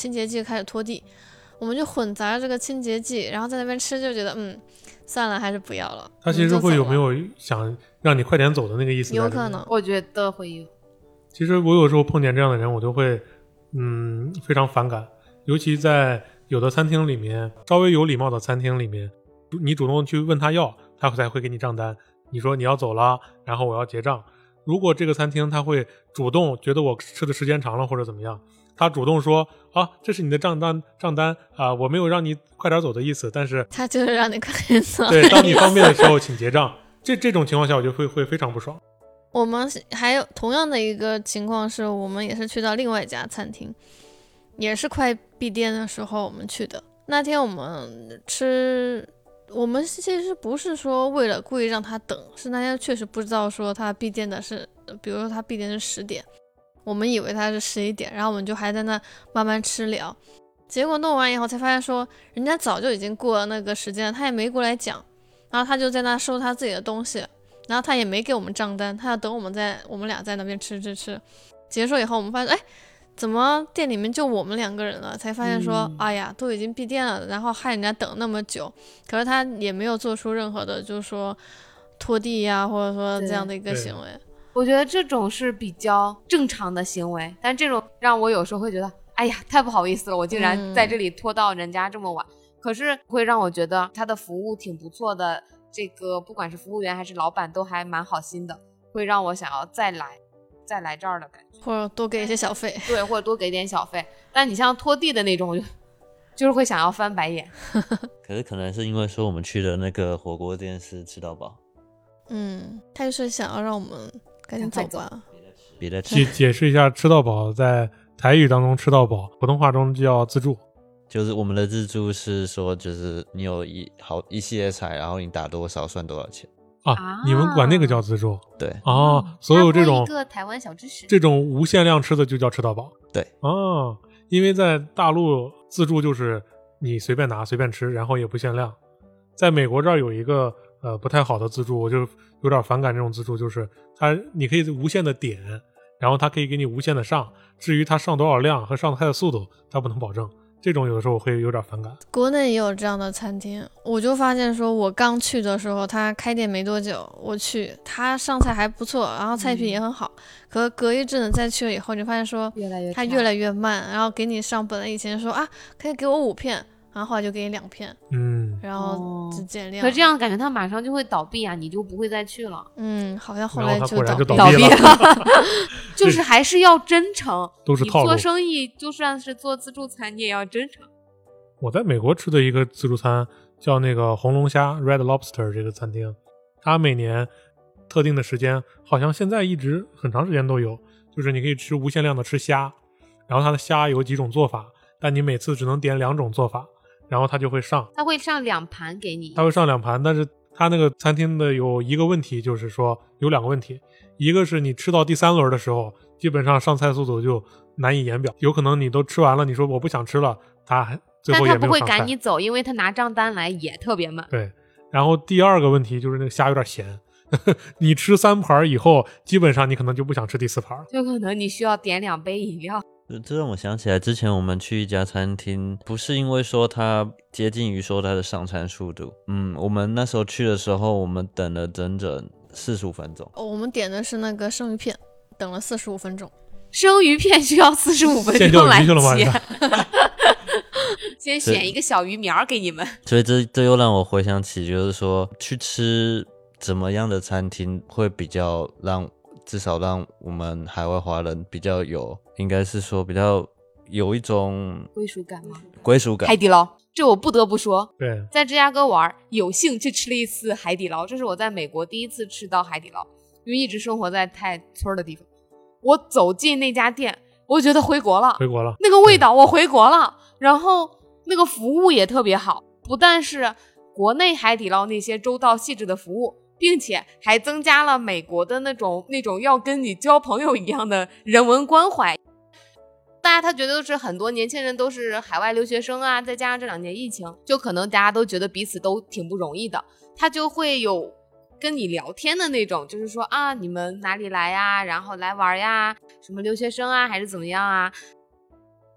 清洁剂开始拖地，我们就混杂这个清洁剂，然后在那边吃，就觉得算了，还是不要了。
他其实会有没有想让你快点走的那个意思？
有可能，
我觉得会有。
其实我有时候碰见这样的人，我都会非常反感，尤其在有的餐厅里面，稍微有礼貌的餐厅里面，你主动去问他要，他才会给你账单。你说你要走了，然后我要结账。如果这个餐厅他会主动觉得我吃的时间长了或者怎么样，他主动说这是你的账单啊，我没有让你快点走的意思，但是
他就是让你快点走。
对，当你方便的时候请结账。这种情况下我就会非常不爽。
我们还有同样的一个情况是，我们也是去到另外一家餐厅，也是快闭店的时候我们去的。那天我们其实不是说为了故意让他等，是那天确实不知道说他闭店的是，比如说他闭店是10点，我们以为他是11点，然后我们就还在那慢慢吃聊，结果弄完以后才发现说人家早就已经过了那个时间了，他也没过来讲，然后他就在那收他自己的东西，然后他也没给我们账单，他要等我们俩在那边吃。结束以后我们发现怎么店里面就我们2个人了，才发现说哎呀都已经闭店了，然后害人家等那么久，可是他也没有做出任何的就是说拖地呀或者说这样的一个行为。
我觉得这种是比较正常的行为，但这种让我有时候会觉得哎呀太不好意思了，我竟然在这里拖到人家这么晚，可是会让我觉得他的服务挺不错的，这个不管是服务员还是老板都还蛮好心的，会让我想要再来这儿的感觉，
或者多给一些小费。
对，或者多给点小费。但你像拖地的那种就是会想要翻白眼。
可是可能是因为说我们去的那个火锅店是吃到饱，
他就是想要让我们赶紧走吧。
别再吃。
解释一下，吃到饱在台语当中吃到饱，普通话中叫自助。
就是我们的自助是说，就是你有一系列菜，然后你打多少算多少钱
你们管那个叫自助？
对
所有这种
一个台湾小知识，
这种无限量吃的就叫吃到饱。
对
因为在大陆自助就是你随便拿随便吃，然后也不限量。在美国这儿有一个不太好的自助，我就有点反感这种自助，就是你可以无限的点，然后它可以给你无限的上，至于它上多少量和上菜的速度它不能保证，这种有的时候我会有点反感。
国内也有这样的餐厅，我就发现说我刚去的时候他开店没多久，我去他上菜还不错，然后菜品也很好，可隔一阵子再去了以后你发现说他越来越慢，然后给你上本来以前说可以给我5片，然后后来就给你2片，然后只减量。
可这样感觉他马上就会倒闭啊，你就不会再去了。
好像后来
就
倒闭了。就是还是要真诚，
都是套路。
你做生意就算是做自助餐，你也要真诚。
我在美国吃的一个自助餐叫那个红龙虾 Red Lobster 这个餐厅，它每年特定的时间，好像现在一直很长时间都有，就是你可以吃无限量的吃虾，然后它的虾有几种做法，但你每次只能点2种做法，然后它就会上
2盘给你，
它会上2盘，但是它那个餐厅的有一个问题，就是说有2个问题，一个是你吃到第3轮的时候，基本上上菜速度就难以言表，有可能你都吃完了，你说我不想吃了，它最后也没有上菜。
但他不会赶你走，因为他拿账单来也特别慢。
对，然后第2个问题就是那个虾有点咸，你吃3盘以后，基本上你可能就不想吃第4盘，
就可能你需要点2杯饮料。
这让我想起来，之前我们去一家餐厅，不是因为说它接近于说它的上餐速度，我们那时候去的时候，我们等了整整45分钟。
我们点的是那个生鱼片，等了45分钟。
生鱼片需要45分钟来切。先选一个小鱼苗给你们。
所以这又让我回想起，就是说去吃怎么样的餐厅会比较至少让我们海外华人比较应该是说比较有一种
归属感吗？
归属感。
海底捞，这我不得不说，
对，
在芝加哥玩，有幸去吃了一次海底捞，这是我在美国第一次吃到海底捞，因为一直生活在太村的地方。我走进那家店，我觉得回国了，那个味道我回国了，然后那个服务也特别好，不但是国内海底捞那些周到细致的服务，并且还增加了美国的那种要跟你交朋友一样的人文关怀。大家他觉得是很多年轻人都是海外留学生啊，再加上这2年疫情，就可能大家都觉得彼此都挺不容易的，他就会有跟你聊天的那种，就是说你们哪里来呀，然后来玩呀，什么留学生啊还是怎么样啊。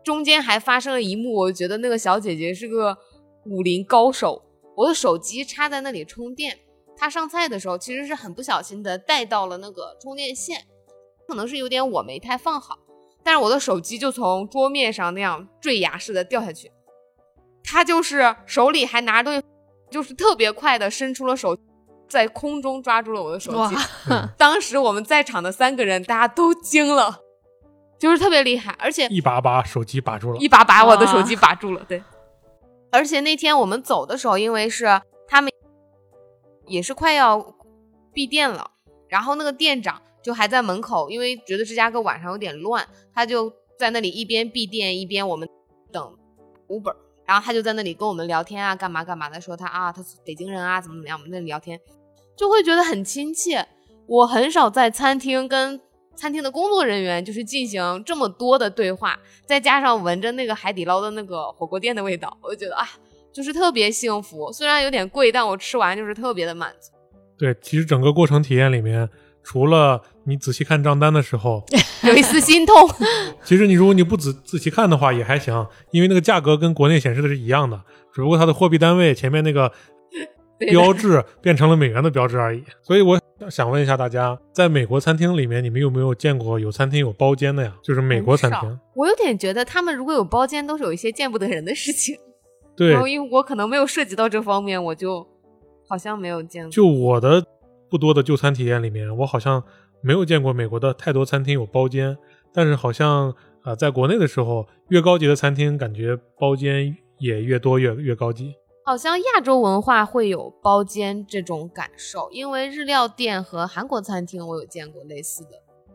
中间还发生了一幕，我觉得那个小姐姐是个武林高手。我的手机插在那里充电，她上菜的时候其实是很不小心的带到了那个充电线，可能是有点我没太放好，但是我的手机就从桌面上那样坠崖式的掉下去。她就是手里还拿着东西，就是特别快的伸出了手，在空中抓住了我的手机。当时我们在场的3个人大家都惊了，就是特别厉害，而且
一把手机把住了，
一把我的手机把住了。对，而且那天我们走的时候，因为是他们也是快要闭店了，然后那个店长就还在门口，因为觉得芝加哥晚上有点乱，他就在那里一边闭店一边我们等 Uber， 然后他就在那里跟我们聊天啊，干嘛的，说他是北京人啊，怎么样，我们在那里聊天就会觉得很亲切。我很少在餐厅跟餐厅的工作人员就是进行这么多的对话，再加上闻着那个海底捞的那个火锅店的味道，我就觉得就是特别幸福。虽然有点贵，但我吃完就是特别的满足。
对，其实整个过程体验里面，除了你仔细看账单的时候
有一丝心痛
其实如果你不仔细看的话也还行，因为那个价格跟国内显示的是一样的，只不过它的货币单位前面那个标志变成了美元的标志而已。所以我想问一下大家，在美国餐厅里面你们有没有见过有餐厅有包间的呀？就是美国餐厅。
我有点觉得他们如果有包间都是有一些见不得人的事情。
对，
然后因为我可能没有涉及到这方面，我就好像没有见过。
就我的不多的就餐体验里面，我好像没有见过美国的太多餐厅有包间，但是好像在国内的时候，越高级的餐厅感觉包间也越多越高级。
好像亚洲文化会有包间这种感受，因为日料店和韩国餐厅我有见过类似的。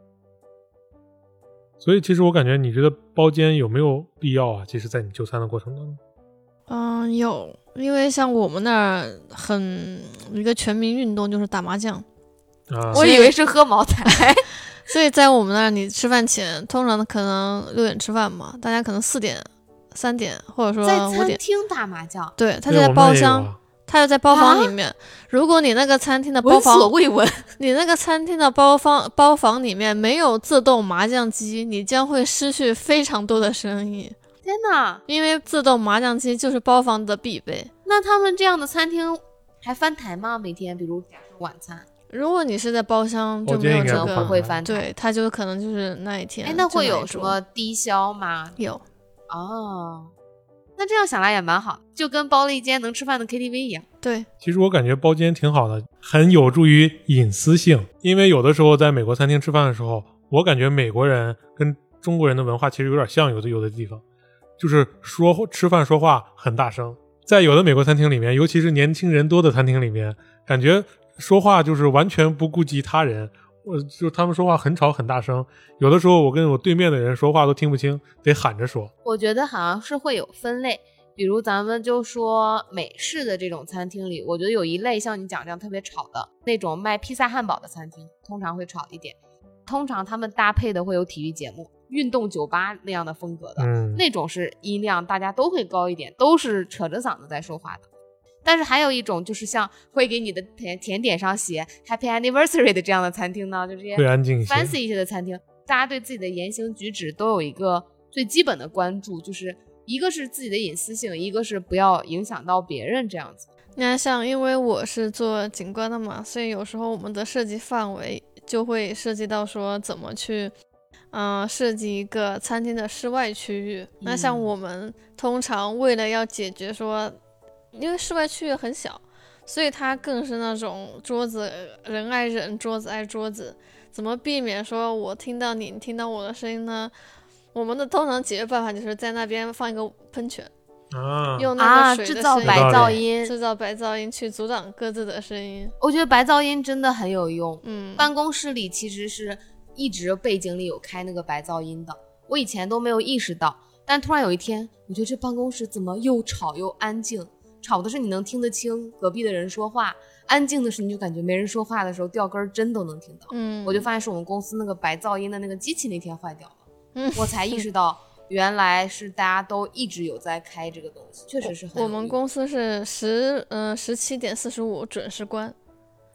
所以其实我感觉你觉得包间有没有必要啊？其实在你就餐的过程当中。
有，因为像我们那儿一个全民运动就是打麻将
我以为是喝茅台
所以在我们那儿你吃饭前通常可能6点吃饭嘛，大家可能4点3点或者说5点
在餐厅打麻将。
对，他就在包厢，他就在包房里面如果你那个餐厅的包房
闻所未闻，
你那个餐厅的包房里面没有自动麻将机，你将会失去非常多的生意。
天哪，
因为自动麻将机就是包房的必备。
那他们这样的餐厅还翻台吗？每天比如晚餐，
如果你是在包厢就没有这个
不会翻台，
对，他就可能就是那一天。
那会有什么低消吗？
有
那这样想来也蛮好，就跟包了一间能吃饭的 KTV 一样。
对，
其实我感觉包间挺好的，很有助于隐私性。因为有的时候在美国餐厅吃饭的时候，我感觉美国人跟中国人的文化其实有点像，有的地方就是吃饭说话很大声。在有的美国餐厅里面，尤其是年轻人多的餐厅里面，感觉说话就是完全不顾及他人，就他们说话很吵很大声，有的时候我跟我对面的人说话都听不清，得喊着说。
我觉得好像是会有分类，比如咱们就说美式的这种餐厅里，我觉得有一类像你讲这样特别吵的那种卖披萨汉堡的餐厅，通常会吵一点，通常他们搭配的会有体育节目，运动酒吧那样的风格的，那种是音量大家都会高一点，都是扯着嗓子在说话的。但是还有一种就是像会给你的甜点上写 Happy Anniversary 的这样的餐厅呢，就这些 fancy 一些的餐厅，大家对自己的言行举止都有一个最基本的关注，就是一个是自己的隐私性，一个是不要影响到别人这样子。
你看，像因为我是做景观的嘛，所以有时候我们的设计范围就会涉及到说怎么去设计一个餐厅的室外区域。那像我们通常为了要解决说，因为室外区域很小，所以它更是那种桌子人挨人，桌子挨桌子，怎么避免说我听到你听到我的声音呢？我们的通常解决办法就是在那边放一个喷泉，用那个水的声音
制造白噪音，
制造白噪音去阻挡各自的声音。
我觉得白噪音真的很有用。办公室里其实是一直背景里有开那个白噪音的，我以前都没有意识到，但突然有一天，我觉得这办公室怎么又吵又安静。吵的是你能听得清隔壁的人说话，安静的是你就感觉没人说话的时候掉根针都能听到。我就发现是我们公司那个白噪音的那个机器那天坏掉了，我才意识到原来是大家都一直有在开这个东西，确实是很有用。
我们公司是17点45准时关。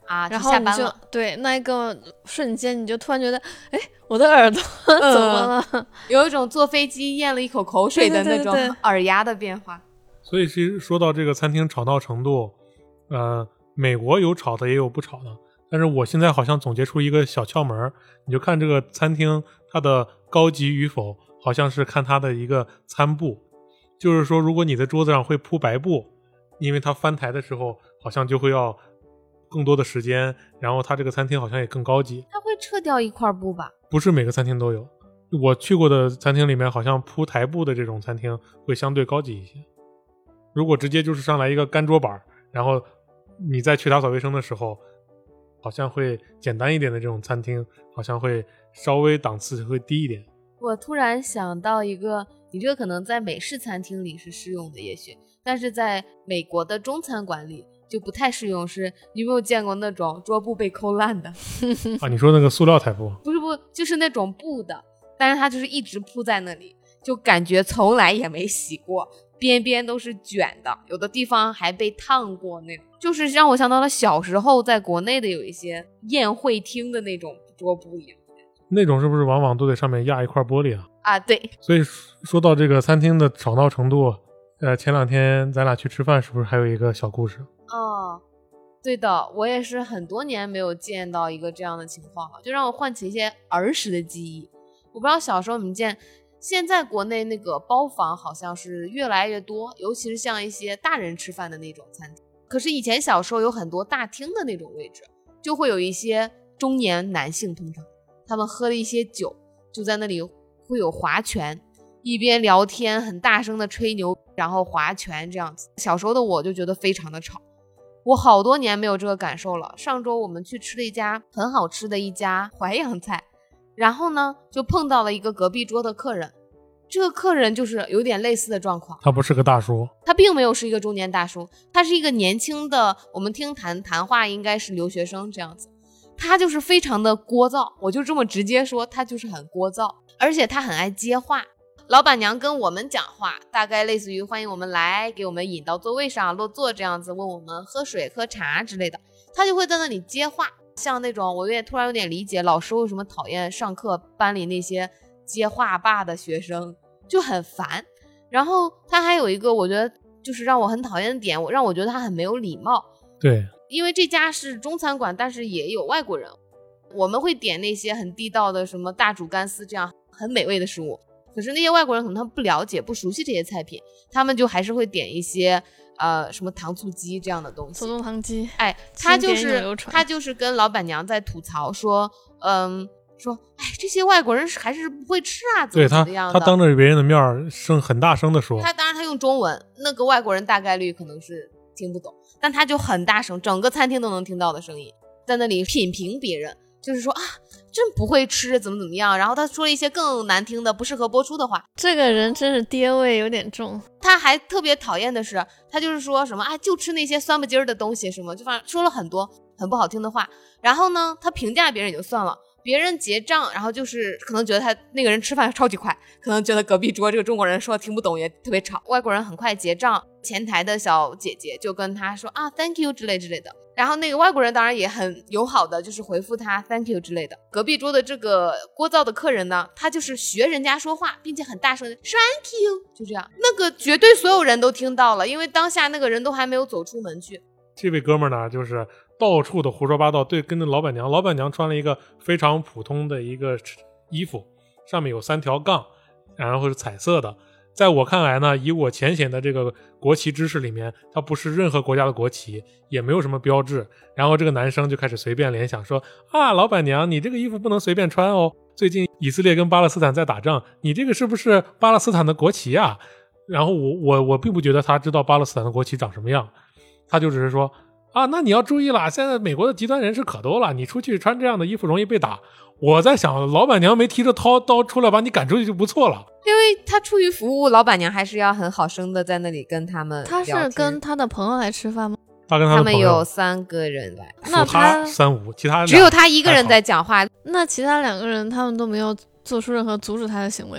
啊，
然后你就
下班了，
对那一个瞬间，你就突然觉得，哎，我的耳朵怎么了？
有一种坐飞机咽了一口口水的那种
对对对对
耳压的变化。
所以是说到这个餐厅吵闹程度，美国有吵的也有不吵的，但是我现在好像总结出一个小窍门，你就看这个餐厅它的高级与否，好像是看它的一个餐布，就是说如果你的桌子上会铺白布，因为它翻台的时候好像就会要更多的时间，然后它这个餐厅好像也更高级。
它会撤掉一块布吧？
不是每个餐厅都有，我去过的餐厅里面好像铺台布的这种餐厅会相对高级一些。如果直接就是上来一个干桌板，然后你再去打扫卫生的时候，好像会简单一点的这种餐厅好像会稍微档次会低一点。
我突然想到一个，你这个可能在美式餐厅里是适用的也许，但是在美国的中餐馆里就不太适用。是你有没有见过那种桌布被抠烂的？
啊，你说那个塑料台布？
不，就是那种布的，但是它就是一直铺在那里，就感觉从来也没洗过，边边都是卷的，有的地方还被烫过那种，就是让我想到了小时候在国内的有一些宴会厅的那种桌布一样。
那种是不是往往都得上面压一块玻璃啊？
啊，对。
所以说到这个餐厅的吵闹程度，前两天咱俩去吃饭是不是还有一个小故事？
哦，对的，我也是很多年没有见到一个这样的情况了，就让我唤起一些儿时的记忆。我不知道小时候你们见，现在国内那个包房好像是越来越多，尤其是像一些大人吃饭的那种餐厅。可是以前小时候有很多大厅的那种位置，就会有一些中年男性，通常他们喝了一些酒，就在那里会有划拳，一边聊天很大声的吹牛，然后划拳这样子。小时候的我就觉得非常的吵，我好多年没有这个感受了。上周我们去吃了一家很好吃的一家淮扬菜，然后呢就碰到了一个隔壁桌的客人，这个客人就是有点类似的状况，
他不是个大叔，
他并没有是一个中年大叔，他是一个年轻的，我们听谈话应该是留学生这样子。他就是非常的聒噪，我就这么直接说，他就是很聒噪，而且他很爱接话。老板娘跟我们讲话，大概类似于欢迎我们来，给我们引到座位上落座这样子，问我们喝水喝茶之类的，他就会在那里接话。像那种我突然有点理解老师为什么讨厌上课班里那些接话霸的学生，就很烦。然后他还有一个我觉得就是让我很讨厌的点，让我觉得他很没有礼貌。
对，
因为这家是中餐馆，但是也有外国人，我们会点那些很地道的什么大煮干丝这样很美味的食物，可是那些外国人可能他们不了解不熟悉这些菜品，他们就还是会点一些什么糖醋鸡这样的东西，
左宗棠鸡。
哎，他就是跟老板娘在吐槽说说哎这些外国人还是不会吃啊，怎么怎么样的。
他当着别人的面很大声的说，
当然他用中文，那个外国人大概率可能是听不懂，但他就很大声，整个餐厅都能听到的声音，在那里品评别人，就是说啊真不会吃怎么样，然后他说了一些更难听的不适合播出的话。
这个人真是爹味有点重。
他还特别讨厌的是，他就是说什么啊就吃那些酸不筋儿的东西什么，就反正说了很多很不好听的话。然后呢他评价别人也就算了，别人结账，然后就是可能觉得他那个人吃饭超级快，可能觉得隔壁桌这个中国人说听不懂也特别吵。外国人很快结账，前台的小姐姐就跟他说啊 thank you 之类的，然后那个外国人当然也很友好的就是回复他 thank you 之类的。隔壁桌的这个聒噪的客人呢，他就是学人家说话，并且很大声的 thank you， 就这样，那个绝对所有人都听到了，因为当下那个人都还没有走出门去。
这位哥们儿呢就是到处的胡说八道，对，跟着老板娘穿了一个非常普通的一个衣服，上面有3条杠，然后是彩色的。在我看来呢，以我浅显的这个国旗知识里面，它不是任何国家的国旗，也没有什么标志。然后这个男生就开始随便联想说啊，老板娘，你这个衣服不能随便穿哦，最近以色列跟巴勒斯坦在打仗，你这个是不是巴勒斯坦的国旗啊？然后我并不觉得他知道巴勒斯坦的国旗长什么样，他就只是说啊，那你要注意了，现在美国的极端人士可多了，你出去穿这样的衣服容易被打。我在想，老板娘没提着刀出来把你赶出去就不错了，
因为他出于服务，老板娘还是要很好声的在那里跟他们聊天。
他是跟他的朋友来吃饭吗？
他们有3个人来，
那他3、5，其他
只有他一个人在讲话。
那其他2个人他们都没有做出任何阻止他的行为吗？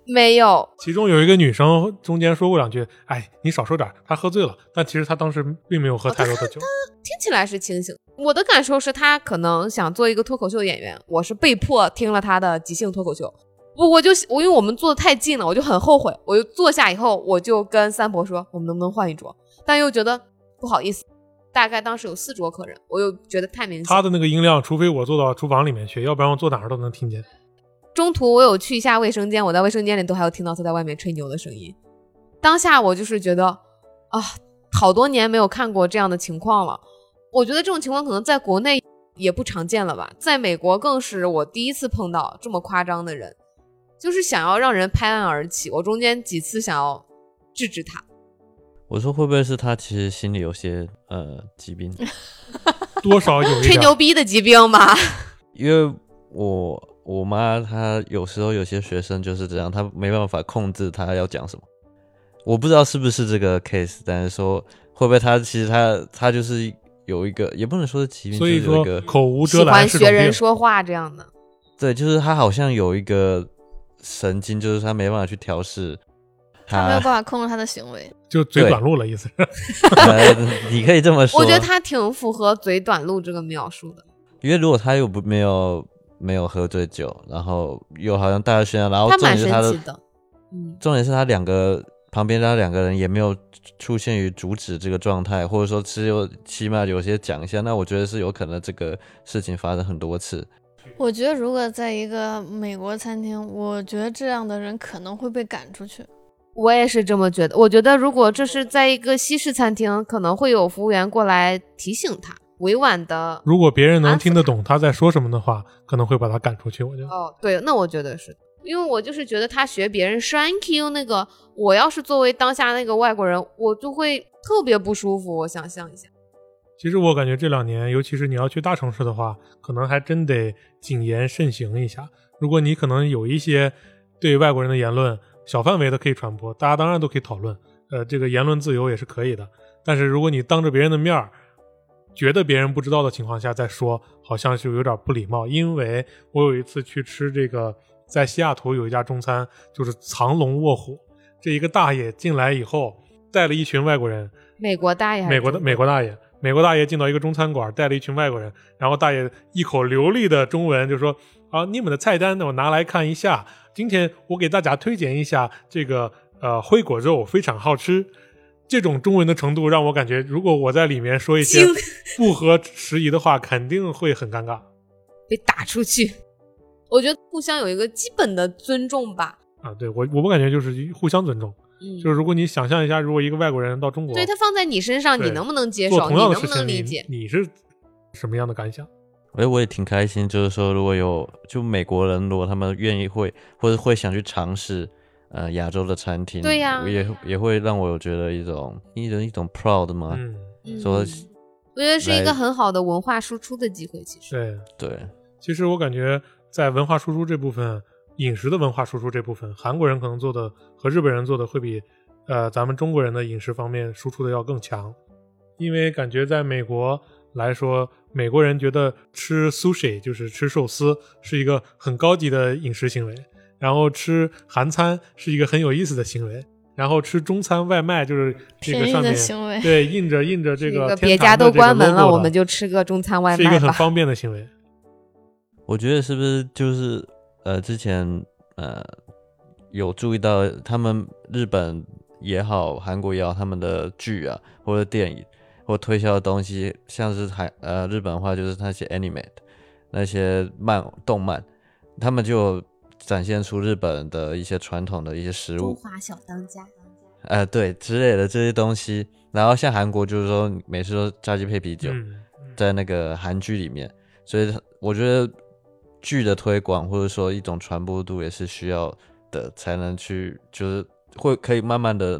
没有。
其中有一个女生中间说过2句，哎，你少说点，她喝醉了，但其实她当时并没有喝太多的酒。
听起来是清醒。我的感受是他可能想做一个脱口秀演员，我是被迫听了他的即兴脱口秀。我因为我们坐得太近了，我就很后悔。我就坐下以后，我就跟三伯说，我们能不能换一桌？但又觉得不好意思。大概当时有4桌客人，我又觉得太明显。
他的那个音量，除非我坐到厨房里面去，要不然我坐哪儿都能听见。
中途我有去一下卫生间，我在卫生间里都还有听到他在外面吹牛的声音。当下我就是觉得啊，好多年没有看过这样的情况了。我觉得这种情况可能在国内也不常见了吧，在美国更是我第一次碰到这么夸张的人，就是想要让人拍案而起。我中间几次想要制止他。
我说会不会是他其实心里有些疾病，
多少有一点
吹牛逼的疾病吧。
因为我妈她有时候有些学生就是这样，她没办法控制她要讲什么。我不知道是不是这个 case， 但是说会不会她其实她就是有一个，也不能说是疾病，
所以说
就是
口无遮拦是种病，
喜欢学人说话这样的。
对，就是她好像有一个神经，就是她没办法去调试。
他没有办法控制他的行为，
就嘴短路了意思。
你可以这么说。
我觉得他挺符合嘴短路这个描述的，
因为如果他又没有喝醉酒，然后又好像大家宣扬，然后
他蛮
重点是他
神奇的。
重点是他旁边他2个人也没有出现于阻止这个状态，或者说起码有些讲一下，那我觉得是有可能这个事情发生很多次。
我觉得如果在一个美国餐厅，我觉得这样的人可能会被赶出去。
我也是这么觉得。我觉得如果这是在一个西式餐厅，可能会有服务员过来提醒他，委婉的。
如果别人能听得懂他在说什么的话，可能会把他赶出去。我觉得。
哦，对，那我觉得是，因为我就是觉得他学别人 thank you 那个，我要是作为当下那个外国人，我就会特别不舒服。我想象一下。
其实我感觉这2年，尤其是你要去大城市的话，可能还真得谨言慎行一下。如果你可能有一些对外国人的言论，小范围的可以传播，大家当然都可以讨论，这个言论自由也是可以的。但是如果你当着别人的面觉得别人不知道的情况下再说，好像是有点不礼貌。因为我有一次去吃这个，在西雅图有一家中餐，就是藏龙卧虎，这一个大爷进来以后带了一群外国人，
美国大爷还是
美国大爷进到一个中餐馆，带了一群外国人，然后大爷一口流利的中文就说，啊，你们的菜单我拿来看一下，今天我给大家推荐一下这个灰果肉非常好吃。这种中文的程度让我感觉，如果我在里面说一些不合时宜的话，肯定会很尴尬，
被打出去。我觉得互相有一个基本的尊重吧。
啊，对，我不感觉就是互相尊重。就是如果你想象一下，如果一个外国人到中国，
对，他放在你身上，你能不能接受？
做同样的事情，
你能不能理解？
你是什么样的感想？
我也挺开心，就是说如果有就美国人，如果他们愿意或者会想去尝试亚洲的餐厅，
对呀，
也会让我觉得一种 proud 嘛，说
我觉得是一个很好的文化输出的机会。其实
对，
其实我感觉在文化输出这部分，饮食的文化输出这部分，韩国人可能做的和日本人做的会比咱们中国人的饮食方面输出的要更强。因为感觉在美国来说，美国人觉得吃 sushi 就是吃寿司是一个很高级的饮食行为，然后吃韩餐是一个很有意思的行为，然后吃中餐外卖就是这个上面对印着这个
别家都关门了，我们就吃个中餐外卖吧，
是一个很方便的行为。
我觉得是不是就是之前有注意到他们日本也好韩国也好，他们的剧啊或者电影或推销的东西，像是日本的话就是那些 anime 那些动漫，他们就展现出日本的一些传统的一些食物，
中华小当家
对之类的这些东西。然后像韩国就是说每次都炸鸡配啤酒，在那个韩剧里面，所以我觉得剧的推广或者说一种传播度也是需要的，才能去就是可以慢慢的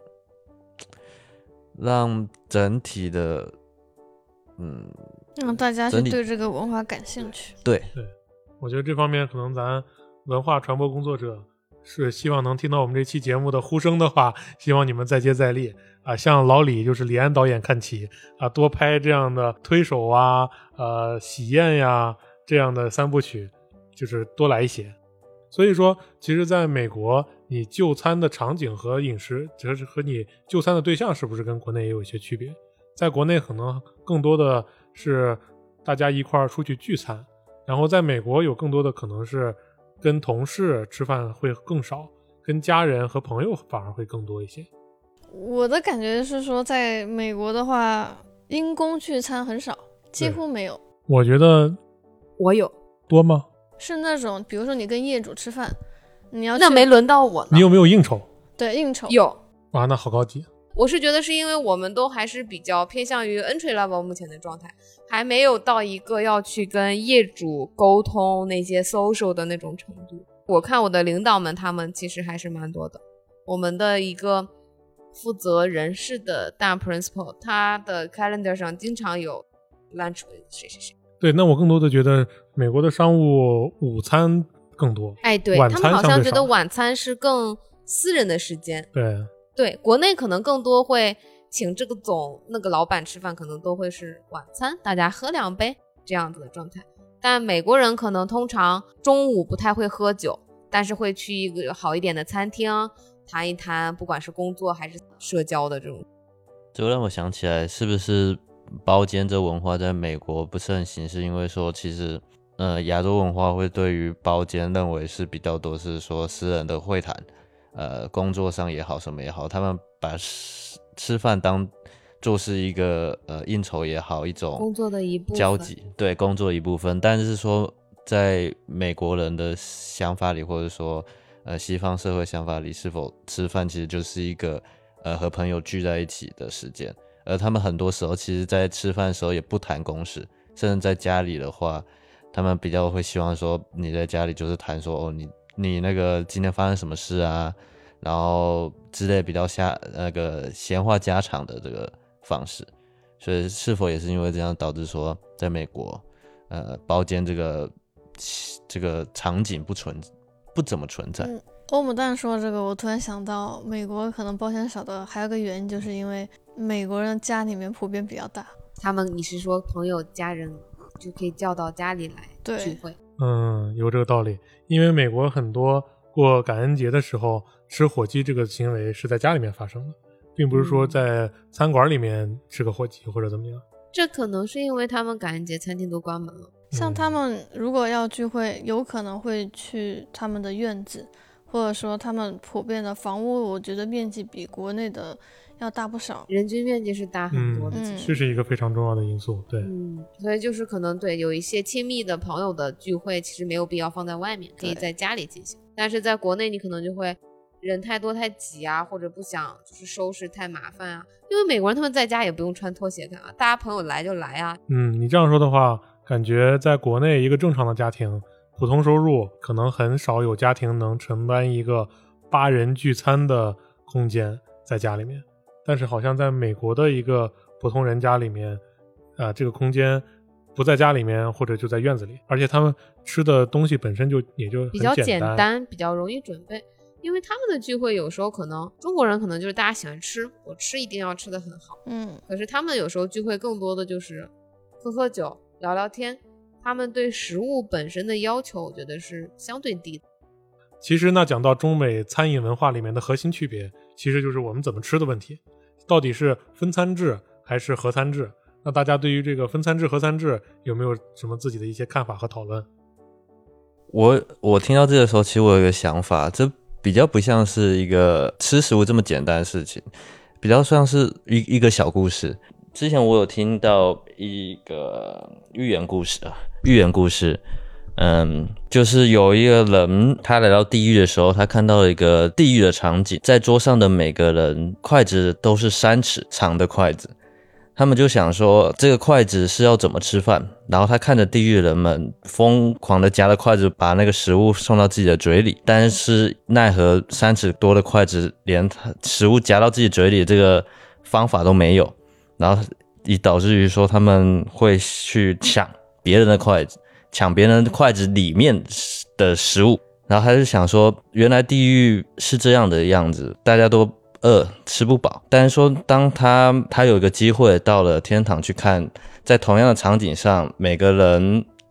让整体的
让大家去对这个文化感兴趣。
对，
我觉得这方面可能咱文化传播工作者是希望能听到我们这期节目的呼声的话，希望你们再接再厉啊，向老李就是李安导演看齐啊，多拍这样的推手啊、喜宴呀这样的3部曲，就是多来一些。 所以说其实在美国你就餐的场景和饮食和你就餐的对象是不是跟国内也有一些区别。在国内可能更多的是大家一块儿出去聚餐，然后在美国有更多的可能是跟同事吃饭会更少，跟家人和朋友反而会更多一些。
我的感觉是说在美国的话因公聚餐很少，几乎没有。
我觉得
我有
多吗？
是那种比如说你跟业主吃饭，你要
那没轮到我呢。
你有没有应酬？
对，应酬
有。
哇，那好高级。
我是觉得是因为我们都还是比较偏向于 entry level 目前的状态，还没有到一个要去跟业主沟通那些 social 的那种程度。我看我的领导们他们其实还是蛮多的。我们的一个负责人事的大 principal， 他的 calendar 上经常有 lunch with 谁谁谁。
对，那我更多的觉得美国的商务午餐更多。
哎，对，他们好像觉得晚餐是更私人的时间。对，国内可能更多会请这个总那个老板吃饭，可能都会是晚餐，大家喝2杯这样子的状态。但美国人可能通常中午不太会喝酒，但是会去一个好一点的餐厅谈一谈，不管是工作还是社交的这种。
就让我想起来，是不是包间这文化在美国不是很行，是因为说其实亚洲文化会对于包间认为是比较多是说私人的会谈，工作上也好什么也好，他们把吃饭当做是一个应酬也好，一种
工作的一部分
交集，对，工作的一部分。但是说在美国人的想法里，或者说西方社会想法里，是否吃饭其实就是一个和朋友聚在一起的时间。而他们很多时候其实在吃饭的时候也不谈公事，甚至在家里的话，他们比较会希望说你在家里就是谈说你那个今天发生什么事啊，然后之类比较那个闲话家常的这个方式。所以是否也是因为这样导致说在美国包间这个场景不怎么存在。
欧姆蛋说这个，我突然想到美国可能包间少的还有个原因，就是因为美国人家里面普遍比较大，
你是说朋友家人就可以叫到家里来聚会？
有这个道理。因为美国很多过感恩节的时候吃火鸡这个行为是在家里面发生的，并不是说在餐馆里面吃个火鸡或者怎么样。
这可能是因为他们感恩节餐厅都关门了。
像他们如果要聚会，有可能会去他们的院子，或者说他们普遍的房屋，我觉得面积比国内的要大不少，
人均面积是大很多的。
这是一个非常重要的因素。对，
所以就是可能对有一些亲密的朋友的聚会，其实没有必要放在外面，可以在家里进行。但是在国内你可能就会人太多太挤啊，或者不想就是收拾太麻烦啊。因为美国人他们在家也不用穿拖鞋干啊，大家朋友来就来啊。
你这样说的话，感觉在国内一个正常的家庭，普通收入可能很少有家庭能承担一个8人聚餐的空间在家里面，但是好像在美国的一个普通人家里面，这个空间不在家里面或者就在院子里，而且他们吃的东西本身也就很
比较简单，比较容易准备。因为他们的聚会有时候可能中国人可能就是大家喜欢吃，我吃一定要吃得很好，可是他们有时候聚会更多的就是喝酒聊聊天，他们对食物本身的要求我觉得是相对低的。
其实呢，讲到中美餐饮文化里面的核心区别，其实就是我们怎么吃的问题，到底是分餐制还是合餐制。那大家对于这个分餐制合餐制有没有什么自己的一些看法和讨论？
我听到这个时候，其实我有一个想法，这比较不像是一个吃食物这么简单的事情，比较像是一个小故事。之前我有听到一个寓言故事，就是有一个人他来到地狱的时候，他看到了一个地狱的场景，在桌上的每个人筷子都是3尺长的筷子，他们就想说这个筷子是要怎么吃饭，然后他看着地狱的人们疯狂的夹着筷子把那个食物送到自己的嘴里，但是奈何3尺多的筷子连食物夹到自己嘴里这个方法都没有，然后以导致于说他们会去抢别人的筷子，抢别人的筷子里面的食物，然后他就想说原来地狱是这样的样子，大家都饿吃不饱。但是说当他有一个机会到了天堂去看，在同样的场景上每个人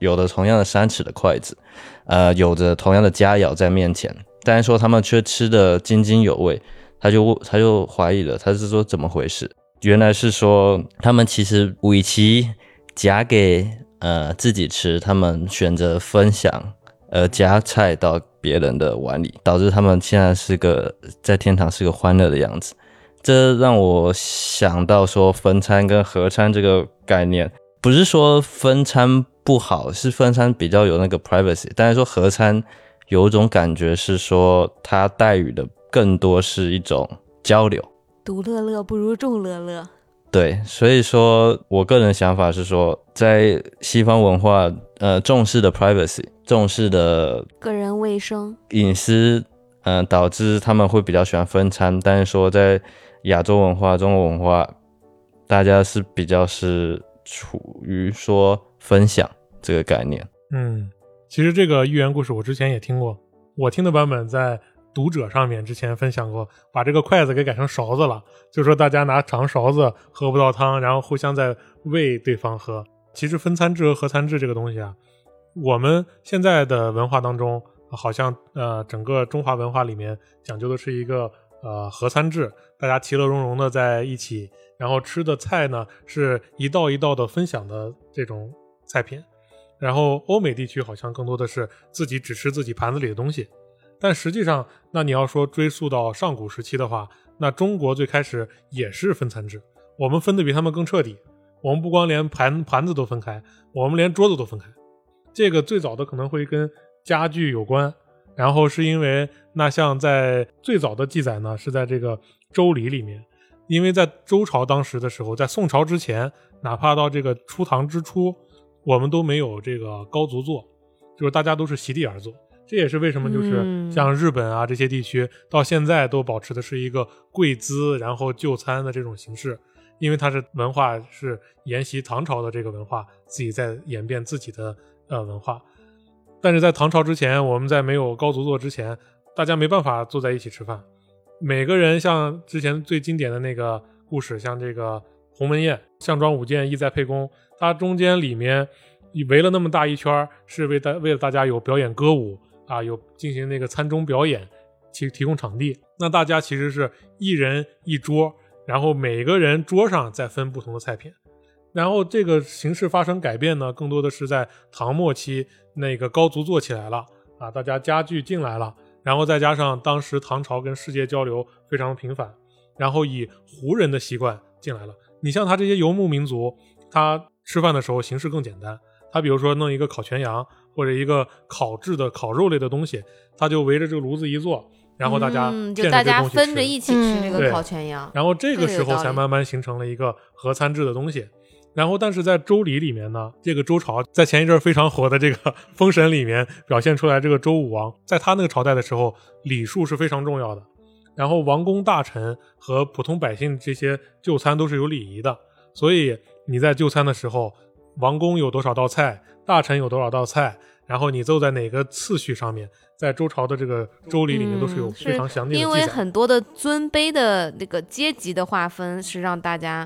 有着同样的3尺的筷子，有着同样的佳肴在面前，但是说他们却吃得津津有味。他就怀疑了，他是说怎么回事？原来是说他们其实与其夹给自己吃，他们选择分享，夹菜到别人的碗里，导致他们现在在天堂是个欢乐的样子。这让我想到说分餐跟合餐这个概念，不是说分餐不好，是分餐比较有那个 privacy， 但是说合餐有一种感觉是说它带予的更多是一种交流，
独乐乐不如众乐乐。
对，所以说我个人的想法是说，在西方文化重视的 privacy， 重视的
个人卫生
隐私，导致他们会比较喜欢分餐，但是说在亚洲文化中国文化，大家是比较是处于说分享这个概念。
其实这个寓言故事我之前也听过，我听的版本在读者上面之前分享过，把这个筷子给改成勺子了，就说大家拿长勺子喝不到汤，然后互相在喂对方喝。其实分餐制和合餐制这个东西啊，我们现在的文化当中好像整个中华文化里面讲究的是一个合餐制，大家其乐融融的在一起，然后吃的菜呢是一道一道的分享的这种菜品。然后欧美地区好像更多的是自己只吃自己盘子里的东西，但实际上那你要说追溯到上古时期的话，那中国最开始也是分餐制，我们分的比他们更彻底，我们不光连盘子都分开，我们连桌子都分开。这个最早的可能会跟家具有关，然后是因为那像在最早的记载呢是在这个周礼里面，因为在周朝当时的时候，在宋朝之前，哪怕到这个初唐之初，我们都没有这个高足座，就是大家都是席地而坐。这也是为什么就是像日本啊这些地区到现在都保持的是一个贵资然后就餐的这种形式，因为它是文化是沿袭唐朝的这个文化，自己在演变自己的文化。但是在唐朝之前，我们在没有高足座之前，大家没办法坐在一起吃饭，每个人像之前最经典的那个故事，像这个鸿门宴，项庄舞剑意在沛公，它中间里面围了那么大一圈，是为了大家有表演歌舞啊，有进行那个餐中表演，提供场地。那大家其实是一人一桌，然后每个人桌上再分不同的菜品。然后这个形式发生改变呢，更多的是在唐末期那个高足座起来了啊，大家家具进来了，然后再加上当时唐朝跟世界交流非常频繁，然后以胡人的习惯进来了。你像他这些游牧民族，他吃饭的时候形式更简单，他比如说弄一个烤全羊或者一个烤制的烤肉类的东西，他就围着这个炉子一坐，然后大家
就大家分着一起吃这个烤全羊，
然后这个时候才慢慢形成了一个合餐制的东西。然后但是在周礼里面呢，这个周朝在前一阵非常火的这个封神里面表现出来，这个周武王在他那个朝代的时候，礼数是非常重要的，然后王公大臣和普通百姓这些就餐都是有礼仪的，所以你在就餐的时候，王公有多少道菜，大臣有多少道菜，然后你坐在哪个次序上面，在周朝的这个周礼里面都是有非常详尽的记载。
因为很多的尊卑的那个阶级的划分是让大家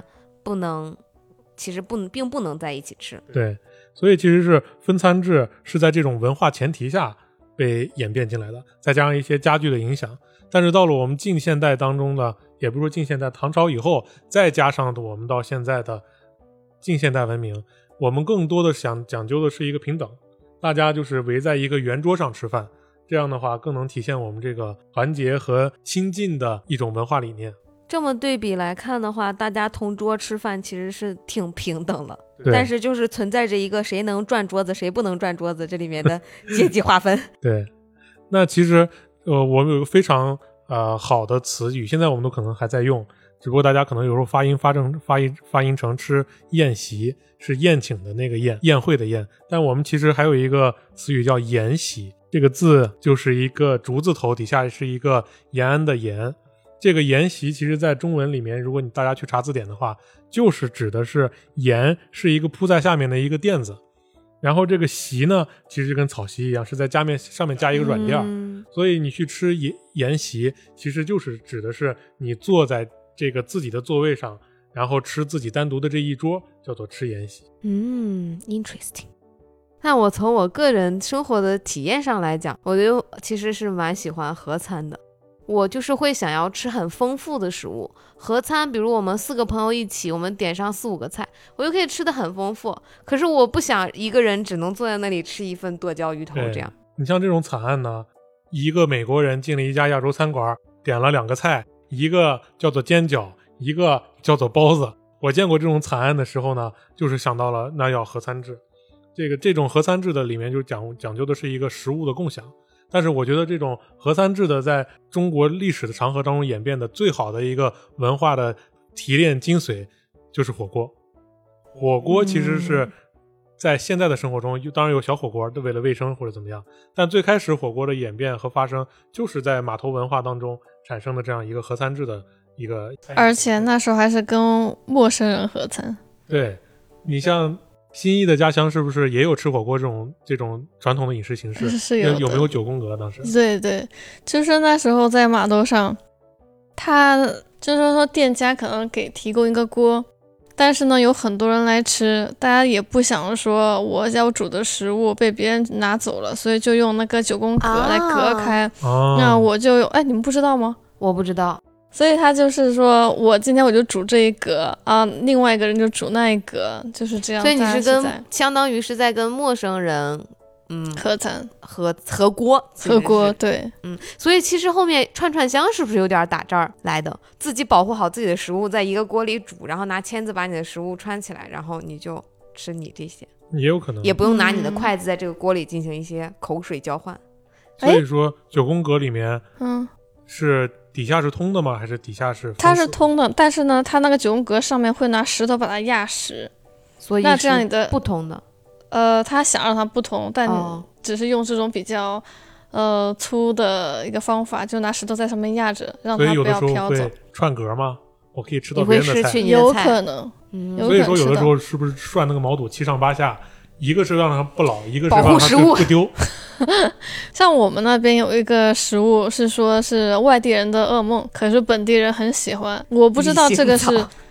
并不能在一起吃。
对，所以其实是分餐制是在这种文化前提下被演变进来的，再加上一些家具的影响。但是到了我们近现代当中的，也不是说近现代，唐朝以后，再加上我们到现在的近现代文明，我们更多的讲究的是一个平等，大家就是围在一个圆桌上吃饭，这样的话更能体现我们这个团结和亲近的一种文化理念。
这么对比来看的话，大家同桌吃饭其实是挺平等的，但是就是存在着一个谁能转桌子谁不能转桌子这里面的阶级划分。
对，那其实我们有个非常好的词语，现在我们都可能还在用，只不过大家可能有时候发音成吃宴席，是宴请的那个宴，宴会的宴，但我们其实还有一个词语叫筵席，这个字就是一个竹字头，底下是一个延安的延。这个筵席其实在中文里面，如果大家去查字典的话，就是指的是筵是一个铺在下面的一个垫子，然后这个席呢其实跟草席一样，是在上面加一个软垫，所以你去吃筵席其实就是指的是你坐在这个自己的座位上，然后吃自己单独的这一桌，叫做吃筵席。
interesting。 但我从我个人生活的体验上来讲，我就其实是蛮喜欢合餐的。我就是会想要吃很丰富的食物，合餐比如我们4个朋友一起，我们点上4-5个菜，我就可以吃得很丰富。可是我不想一个人只能坐在那里吃一份剁椒鱼头这样。
你像这种惨案呢，一个美国人进了一家亚洲餐馆，点了2个菜，一个叫做煎饺，一个叫做包子。我见过这种惨案的时候呢，就是想到了那要合餐制。这种合餐制的里面就讲究的是一个食物的共享。但是我觉得这种合餐制的在中国历史的长河当中演变的最好的一个文化的提炼精髓就是火锅。火锅其实是在现在的生活中当然有小火锅为了卫生或者怎么样，但最开始火锅的演变和发生就是在码头文化当中产生的这样一个合餐制的一个，
而且那时候还是跟陌生人合餐。
对，你像新一的家乡是不是也有吃火锅这种传统的饮食形式？
是有的。
有没有9宫格当时？
对对，就是那时候在码头上，他就是说店家可能给提供一个锅，但是呢有很多人来吃，大家也不想说我要煮的食物被别人拿走了，所以就用那个9宫格来隔开。那我就有，你们不知道吗？
我不知道。
所以他就是说我今天我就煮这一格啊，另外一个人就煮那一格，就是这样。
所以你是相当于是在跟陌生人
合餐
合锅
对。
所以其实后面串香是不是有点打这儿来的，自己保护好自己的食物在一个锅里煮，然后拿签子把你的食物穿起来，然后你就吃你这些，
也有可能，
也不用拿你的筷子在这个锅里进行一些口水交换。
所以说9宫格里面是底下是通的吗？还是底下是？
它是通的，但是呢，它那个9宫格上面会拿石头把它压实，
所以
那这样你的
不同的。
他想让它不同，但只是用这种比较粗的一个方法，就拿石头在上面压着，让它不要飘走。
所以有的时候会串格吗？我可以吃到别人的菜，
有可能。
所以说有的时候是不是涮那个毛肚7上8下，一个是让它不老，一个是
保护食物
不丢。
像我们那边有一个食物是说是外地人的噩梦，可是本地人很喜欢，我不知道这个是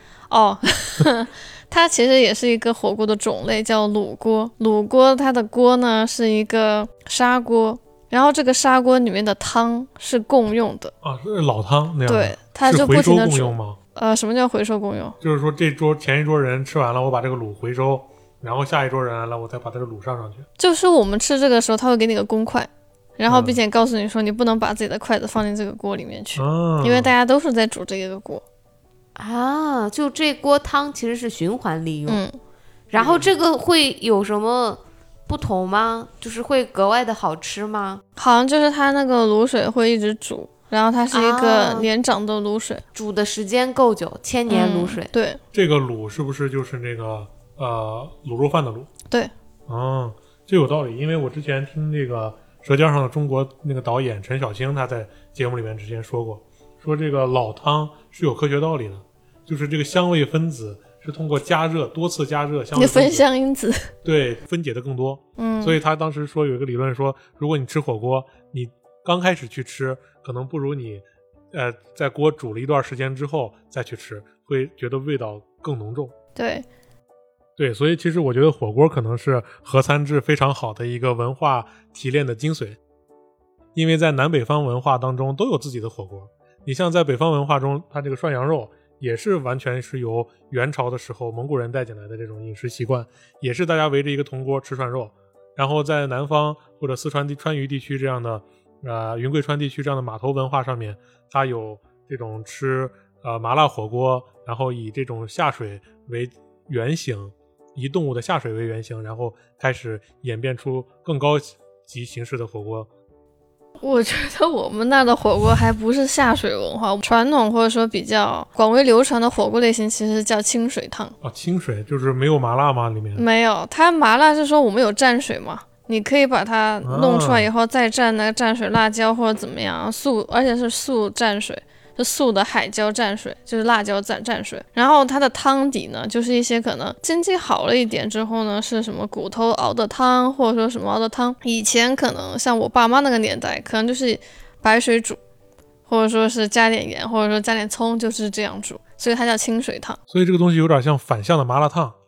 它其实也是一个火锅的种类，叫卤锅。卤锅它的锅呢是一个砂锅，然后这个砂锅里面的汤是共用的
是老汤那样的。
对，它就不停的煮。
是回收共用吗？
什么叫回收共用？
就是说前一桌人吃完了，我把这个卤回收，然后下一桌人来了，我再把这个卤上去。就是
我们吃这个时候，他会给你个公筷，然后并且告诉你说你不能把自己的筷子放进这个锅里面去，因为大家都是在煮这个锅。
就这锅汤其实是循环利用。然后这个会有什么不同吗？就是会格外的好吃吗？
好像就是它那个卤水会一直煮，然后它是一个连长的卤水，
煮的时间够久，1000年卤水。
对，
这个卤是不是就是那个卤肉饭的卤？
对。
这有道理，因为我之前听那个《舌尖上的中国》那个导演陈小青他在节目里面之前说过，说这个老汤是有科学道理的，就是这个香味分子是通过多次加热香味
分香因子
对分解的更多。所以他当时说有一个理论说，如果你吃火锅，你刚开始去吃可能不如你在锅煮了一段时间之后再去吃，会觉得味道更浓重。对，所以其实我觉得火锅可能是合餐制非常好的一个文化提炼的精髓，因为在南北方文化当中都有自己的火锅。你像在北方文化中，它这个涮羊肉也是完全是由元朝的时候蒙古人带进来的这种饮食习惯，也是大家围着一个铜锅吃涮肉。然后在南方或者四川川渝地区这样的云贵川地区这样的码头文化上面，它有这种吃麻辣火锅，然后以这种下水为原型，以动物的下水为原型，然后开始演变出更高级形式的火锅。
我觉得我们那的火锅还不是下水文化，传统或者说比较广为流传的火锅类型其实叫清水烫。
清水就是没有麻辣吗？里面
没有，它麻辣是说我们有蘸水嘛，你可以把它弄出来以后再蘸那个蘸水辣椒或者怎么样素，而且是素蘸水，是素的海椒蘸水，就是辣椒蘸水。然后它的汤底呢，就是一些可能经济好了一点之后呢，是什么骨头熬的汤，或者说什么熬的汤。以前可能像我爸妈那个年代，可能就是白水煮，或者说是加点盐，或者说加点葱，就是这样煮，所以它叫清水汤。
所以这个东西有点像反向的麻辣烫。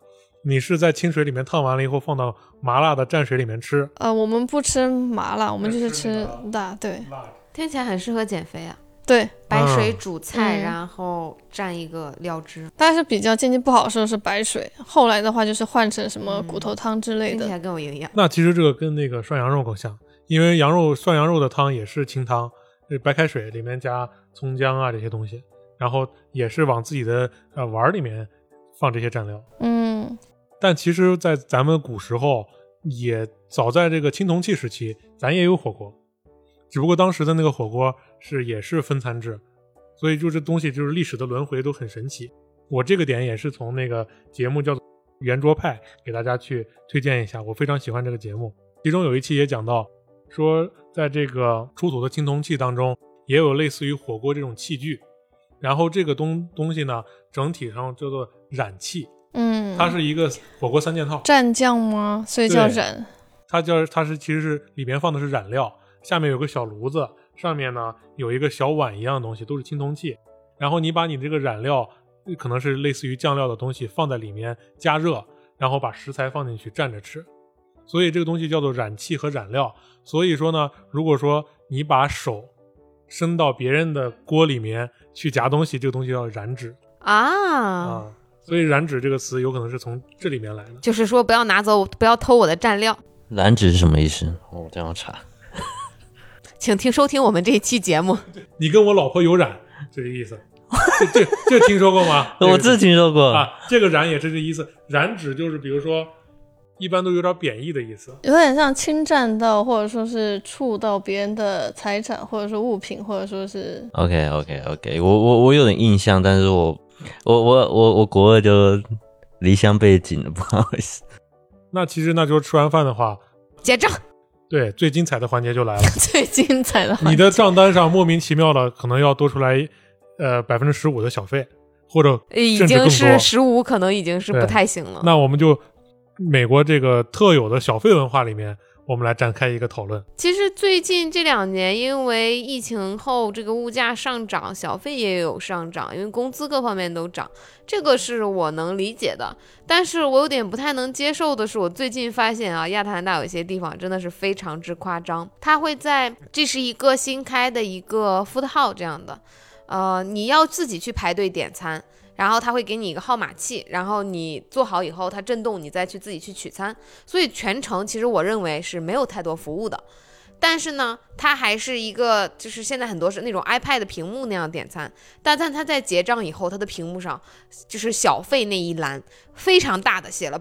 你是在清水里面烫完了以后放到麻辣的蘸水里面吃？
我们不吃麻辣，我们就是吃辣。对，
听起来很适合减肥啊。
对，
白水煮菜，然后蘸一个料汁。
但是比较经济不好的时候是白水，后来的话就是换成什么骨头汤之类的，
听起来更有营养。
那其实这个跟那个涮羊肉更像，因为涮羊肉的汤也是清汤，白开水里面加葱姜啊这些东西，然后也是往自己的碗里面放这些蘸料。但其实在咱们古时候也早在这个青铜器时期咱也有火锅，只不过当时的那个火锅也是分餐制，所以就这东西就是历史的轮回都很神奇。我这个点也是从那个节目叫做圆桌派给大家去推荐一下，我非常喜欢这个节目。其中有一期也讲到说，在这个出土的青铜器当中也有类似于火锅这种器具，然后这个东西呢整体上叫做染器。它是一个火锅3件套。
蘸酱吗？所以叫染。
它其实是里面放的是染料，下面有个小炉子，上面呢有一个小碗一样的东西，都是青铜器。然后你把你这个染料可能是类似于酱料的东西放在里面加热，然后把食材放进去蘸着吃，所以这个东西叫做染器和染料。所以说呢，如果说你把手伸到别人的锅里面去夹东西，这个东西叫染指啊。所以染指这个词有可能是从这里面来的，
就是说不要拿走，不要偷我的蘸料。
染指是什么意思？我这样查。
请收听我们这一期节目。
你跟我老婆有染，这个意思。这听说过吗？
我自听说过
啊。这个染也是这意思，染指就是比如说一般都有点贬义的意思，
有点像侵占到或者说是触到别人的财产或者说物品，或者说是
OK， 我有点印象，但是我国二就离乡背景了，不好意思。
那其实那就是吃完饭的话
结账。
对，最精彩的环节就来了。
最精彩的环节，
你的账单上莫名其妙的可能要多出来15%的小费，或者
已经是15%，可能已经是不太行了。
那我们就美国这个特有的小费文化里面，我们来展开一个讨论。
其实最近这2年，因为疫情后这个物价上涨，小费也有上涨，因为工资各方面都涨，这个是我能理解的。但是我有点不太能接受的是，我最近发现啊，亚特兰大有一些地方真的是非常之夸张。它会这是一个新开的一个 food hall 这样的，你要自己去排队点餐。然后他会给你一个号码器，然后你做好以后它震动，你再去自己去取餐。所以全程其实我认为是没有太多服务的，但是呢它还是一个就是现在很多是那种 iPad 屏幕那样点餐，但它在结账以后，它的屏幕上就是小费那一栏非常大的写了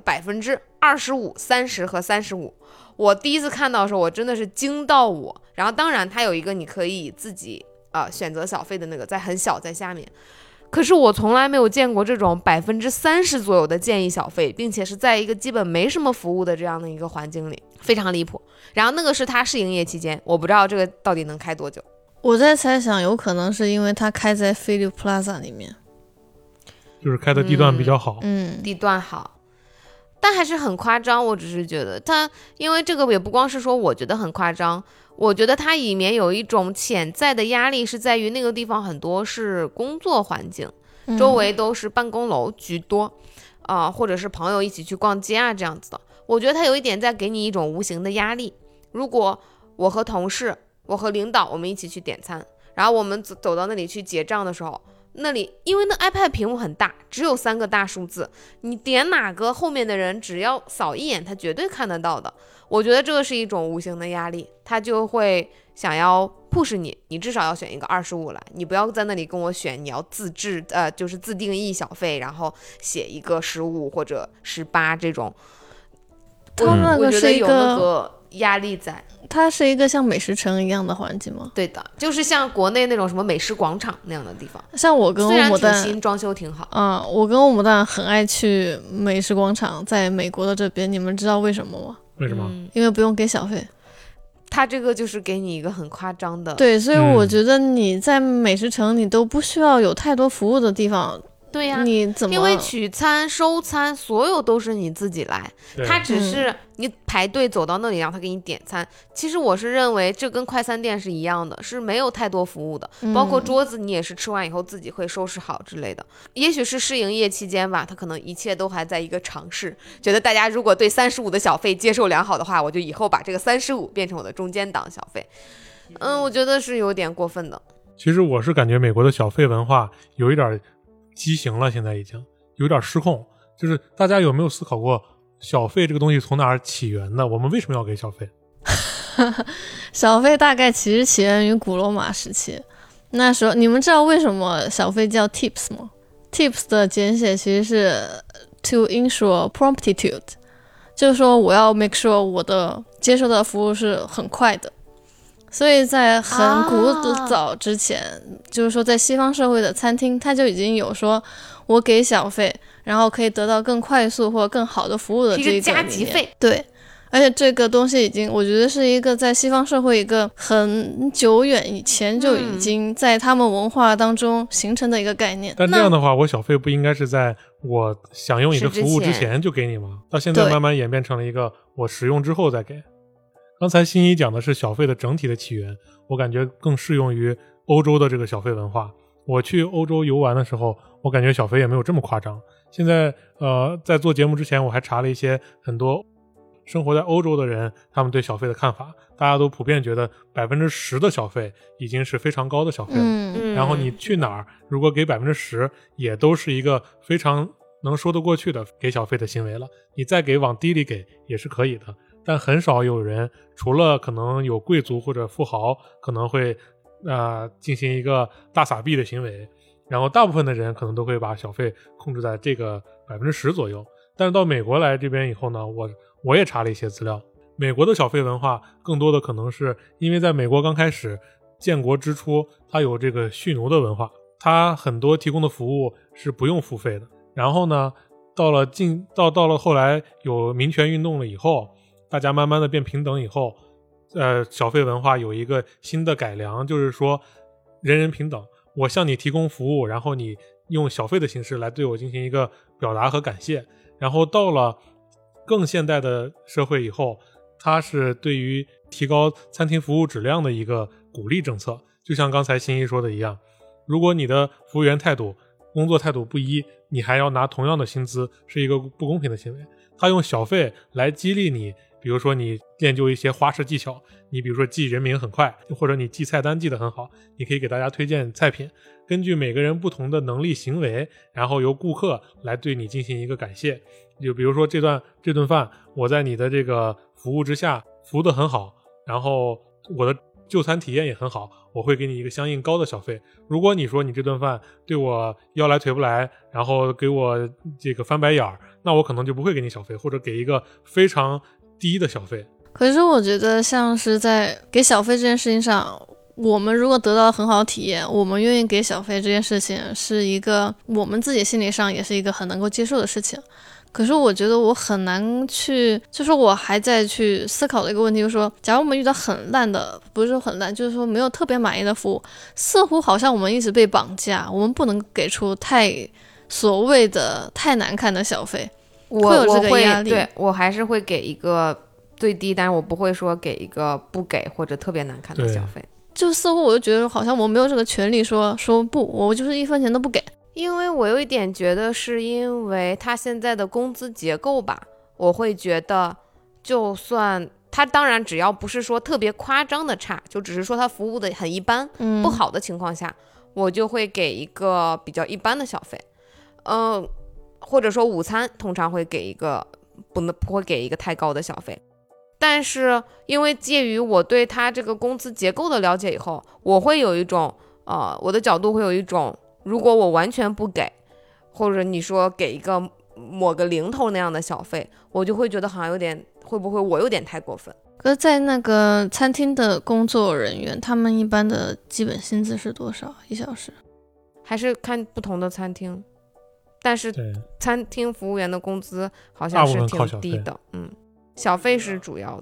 25%、30%和35%。我第一次看到的时候我真的是惊到我。然后当然它有一个你可以自己选择小费的那个在很小在下面，可是我从来没有见过这种30%左右的建议小费，并且是在一个基本没什么服务的这样的一个环境里，非常离谱。然后那个是他试营业期间，我不知道这个到底能开多久。
我在猜想，有可能是因为他开在 Philip Plaza 里面，
就是开的地段比较好，
地段好，但还是很夸张。我只是觉得他，因为这个也不光是说我觉得很夸张。我觉得它里面有一种潜在的压力，是在于那个地方很多是工作环境，周围都是办公楼居多，或者是朋友一起去逛街啊这样子的。我觉得它有一点在给你一种无形的压力。如果我和同事、我和领导我们一起去点餐，然后我们走到那里去结账的时候，那里因为那 iPad 屏幕很大，只有3个大数字，你点哪个后面的人只要扫一眼他绝对看得到的。我觉得这个是一种无形的压力，他就会想要 push 你至少要选一个25来，你不要在那里跟我选，你要自制就是自定义小费，然后写一个15或者18这种。
他那个是一个
我觉得有那个压力在。
它是一个像美食城一样的环境吗？
对的，就是像国内那种什么美食广场那样的地方。
像我跟欧姆蛋，
虽然挺新，装修挺好。
我跟欧姆蛋很爱去美食广场，在美国的这边，你们知道为什么吗？
为什么？
因为不用给小费。
他这个就是给你一个很夸张的。
对，所以我觉得你在美食城，你都不需要有太多服务的地方。
对呀，
你怎么？
因为取餐、收餐，所有都是你自己来，他只是你排队走到那里，让他给你点餐。其实我是认为这跟快餐店是一样的，是没有太多服务的，包括桌子你也是吃完以后自己会收拾好之类的。也许是试营业期间吧，他可能一切都还在一个尝试，觉得大家如果对35的小费接受良好的话，我就以后把这个35变成我的中间档小费。我觉得是有点过分的。
其实我是感觉美国的小费文化有一点畸形了，现在已经有点失控。就是大家有没有思考过小费这个东西从哪儿起源的？我们为什么要给小费？
小费大概其实起源于古罗马时期，那时候你们知道为什么小费叫 tips 吗？ tips 的简写其实是 to ensure promptitude， 就是说我要 make sure 我的接受的服务是很快的。所以在很古早之前，就是说在西方社会的餐厅，它就已经有说我给小费，然后可以得到更快速或更好的服务的这个理念。
加急费。
对，而且这个东西已经，我觉得是一个在西方社会一个很久远以前就已经在他们文化当中形成的一个概念。
但这样的话，我小费不应该是在我享用你的服务之前就给你吗？到现在慢慢演变成了一个我使用之后再给。刚才新一讲的是小费的整体的起源，我感觉更适用于欧洲的这个小费文化。我去欧洲游玩的时候，我感觉小费也没有这么夸张。现在在做节目之前，我还查了一些很多生活在欧洲的人他们对小费的看法，大家都普遍觉得10%的小费已经是非常高的小费了。然后你去哪儿，如果给10%，也都是一个非常能说得过去的给小费的行为了。你再给往低里给也是可以的。但很少有人，除了可能有贵族或者富豪可能会进行一个大撒币的行为，然后大部分的人可能都会把小费控制在这个10%左右。但是到美国来这边以后呢，我也查了一些资料，美国的小费文化更多的可能是因为在美国刚开始建国之初，它有这个蓄奴的文化，它很多提供的服务是不用付费的。然后呢，到了后来有民权运动了以后，大家慢慢的变平等以后，小费文化有一个新的改良，就是说人人平等，我向你提供服务，然后你用小费的形式来对我进行一个表达和感谢。然后到了更现代的社会以后，它是对于提高餐厅服务质量的一个鼓励政策。就像刚才新一说的一样，如果你的服务员工作态度不一，你还要拿同样的薪资，是一个不公平的行为。他用小费来激励你，比如说你练就一些花式技巧，你比如说记人名很快，或者你记菜单记得很好，你可以给大家推荐菜品，根据每个人不同的能力行为，然后由顾客来对你进行一个感谢。就比如说这顿饭我在你的这个服务之下服务得很好，然后我的就餐体验也很好，我会给你一个相应高的小费。如果你说你这顿饭对我腰来腿不来，然后给我这个翻白眼儿，那我可能就不会给你小费，或者给一个非常低的小费。
可是我觉得像是在给小费这件事情上，我们如果得到很好的体验，我们愿意给小费这件事情是一个我们自己心理上也是一个很能够接受的事情。可是我觉得我很难去，就是我还在去思考的一个问题，就是说假如我们遇到很烂的，不是说很烂，就是说没有特别满意的服务，似乎好像我们一直被绑架，我们不能给出所谓的太难看的小费，会有这个压力。
对，我还是会给一个最低，但是我不会说给一个不给或者特别难看的小费。
就似乎我就觉得好像我没有这个权利说不，我就是1分钱都不给。
因为我有一点觉得是因为他现在的工资结构吧，我会觉得就算他当然只要不是说特别夸张的差，就只是说他服务的很一般，不好的情况下，我就会给一个比较一般的小费。或者说午餐通常会给一个不会给一个太高的小费。但是因为介于我对他这个工资结构的了解以后，我会有一种我的角度会有一种，如果我完全不给，或者你说给一个某个零头那样的小费，我就会觉得好像有点，会不会我有点太过分。
可是在那个餐厅的工作人员，他们一般的基本薪资是多少1小时？
还是看不同的餐厅，但是餐厅服务员的工资好像是挺低的。小费是主要的。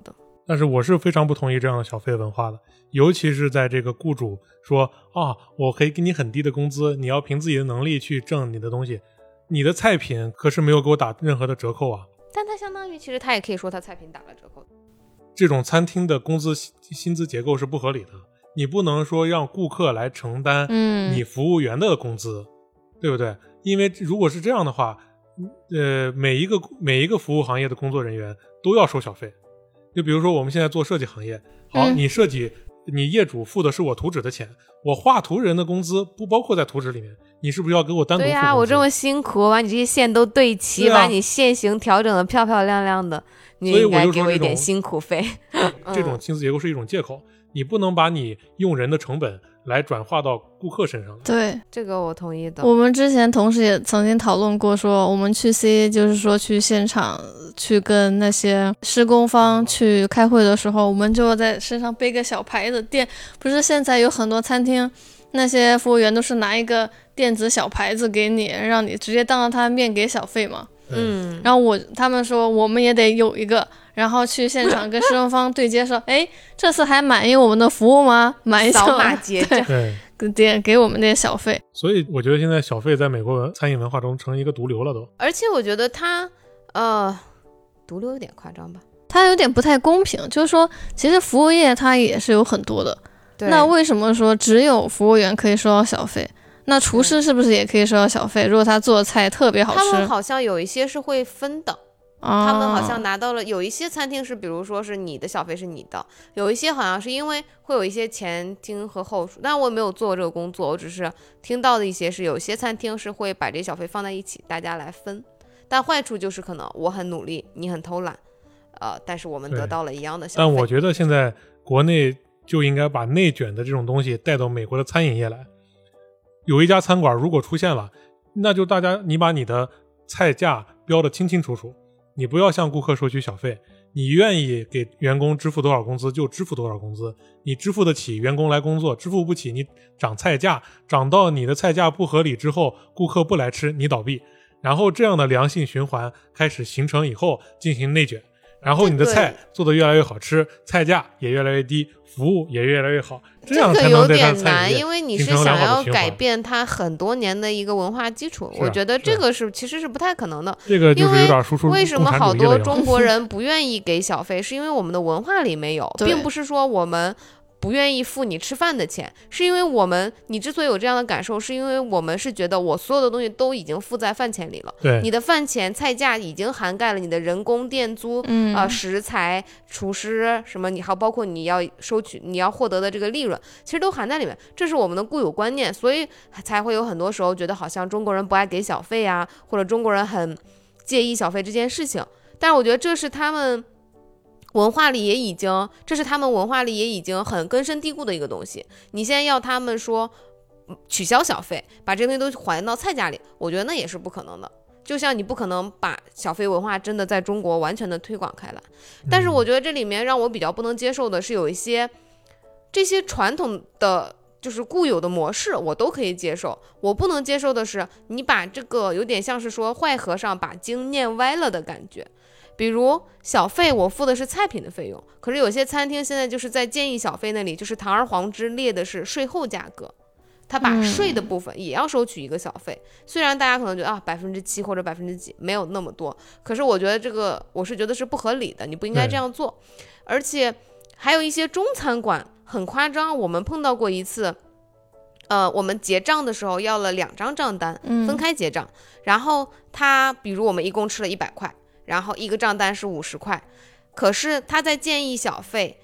但是我是非常不同意这样的小费文化的，尤其是在这个雇主说啊，我可以给你很低的工资，你要凭自己的能力去挣你的东西，你的菜品可是没有给我打任何的折扣啊。
但他相当于其实他也可以说他菜品打了折扣。
这种餐厅的工资薪资结构是不合理的，你不能说让顾客来承担你服务员的工资，对不对？因为如果是这样的话，每一个服务行业的工作人员都要收小费。就比如说我们现在做设计行业，好，你设计，你业主付的是我图纸的钱，我画图人的工资不包括在图纸里面，你是不是要给我单独付工资？
对呀，我这么辛苦，把你这些线都对齐，把你线型调整的漂漂亮亮的，你应该给我一点辛苦费。
这种薪资结构是一种借口，你不能把你用人的成本来转化到顾客身上。
对，
这个我同意的。
我们之前同事也曾经讨论过说，我们去 CA 就是说去现场去跟那些施工方去开会的时候，我们就在身上背个小牌子，不是现在有很多餐厅那些服务员都是拿一个电子小牌子给你，让你直接当着他面给小费嘛。然后他们说我们也得有一个，然后去现场跟施工方对接说，哎，这次还满意我们的服务吗？满意
扫码结账，
对，给我们点小费。
所以我觉得现在小费在美国餐饮文化中成一个毒瘤了都。
而且我觉得他毒瘤有点夸张吧，
他有点不太公平，就是说其实服务业它也是有很多的，那为什么说只有服务员可以收到小费？那厨师是不是也可以收到小费？如果他做的菜特别好吃，
他们好像有一些是会分的。他们好像拿到了，有一些餐厅是比如说是你的小费是你的，有一些好像是因为会有一些前厅和后厨，但我也没有做过这个工作，我只是听到的一些是有些餐厅是会把这些小费放在一起大家来分，但坏处就是可能我很努力你很偷懒，但是我们得到了一样的小费。
但我觉得现在国内就应该把内卷的这种东西带到美国的餐饮业来，有一家餐馆如果出现了，那就你把你的菜价标得清清楚楚，你不要向顾客收取小费，你愿意给员工支付多少工资就支付多少工资，你支付得起员工来工作，支付不起你涨菜价，涨到你的菜价不合理之后，顾客不来吃你倒闭，然后这样的良性循环开始形成以后进行内卷，然后你的菜做得越来越好吃，菜价也越来越低，服务也越来越好，这样才能在它餐饮业形成良好的循环。
因为你是想要改变它很多年的一个文化基础，我觉得这个其实是不太可能的。
这个就是有点输出共产主义了。
为什么好多中国人不愿意给小费，是因为我们的文化里没有，并不是说我们不愿意付你吃饭的钱，是因为你之所以有这样的感受，是因为我们是觉得我所有的东西都已经付在饭钱里了。
对，
你的饭钱菜价已经涵盖了你的人工店租，食材、厨师什么，你还包括你要收取、你要获得的这个利润，其实都含在里面。这是我们的固有观念，所以才会有很多时候觉得好像中国人不爱给小费啊，或者中国人很介意小费这件事情。但是我觉得这是他们文化里也已经很根深蒂固的一个东西。你现在要他们说取消小费，把这些东西都还到菜价里，我觉得那也是不可能的。就像你不可能把小费文化真的在中国完全的推广开来。但是我觉得这里面让我比较不能接受的是，有一些这些传统的就是固有的模式我都可以接受，我不能接受的是你把这个有点像是说坏和尚把经念歪了的感觉。比如小费我付的是菜品的费用，可是有些餐厅现在就是在建议小费那里，就是堂而皇之列的是税后价格，他把税的部分也要收取一个小费。虽然大家可能觉得7%或者几%没有那么多，可是我觉得这个我是觉得是不合理的，你不应该这样做。而且还有一些中餐馆很夸张，我们碰到过一次，我们结账的时候要了2张账单分开结账，然后他比如我们一共吃了100块，然后一个账单是50块，可是他在建议小费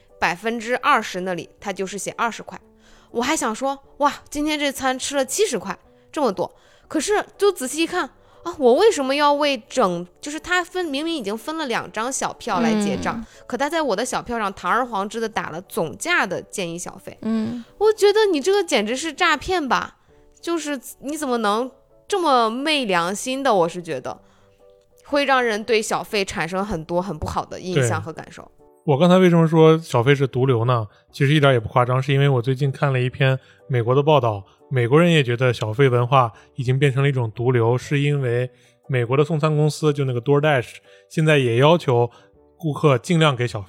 20%那里他就是写20块。我还想说哇，今天这餐吃了70块这么多，可是就仔细一看我为什么要为就是他明明已经分了2张小票来结账，可他在我的小票上堂而皇之的打了总价的建议小费。我觉得你这个简直是诈骗吧，就是你怎么能这么昧良心的，我是觉得会让人对小费产生很多很不好的印象和感受。
我刚才为什么说小费是毒瘤呢？其实一点也不夸张，是因为我最近看了一篇美国的报道，美国人也觉得小费文化已经变成了一种毒瘤，是因为美国的送餐公司就那个 DoorDash 现在也要求顾客尽量给小费，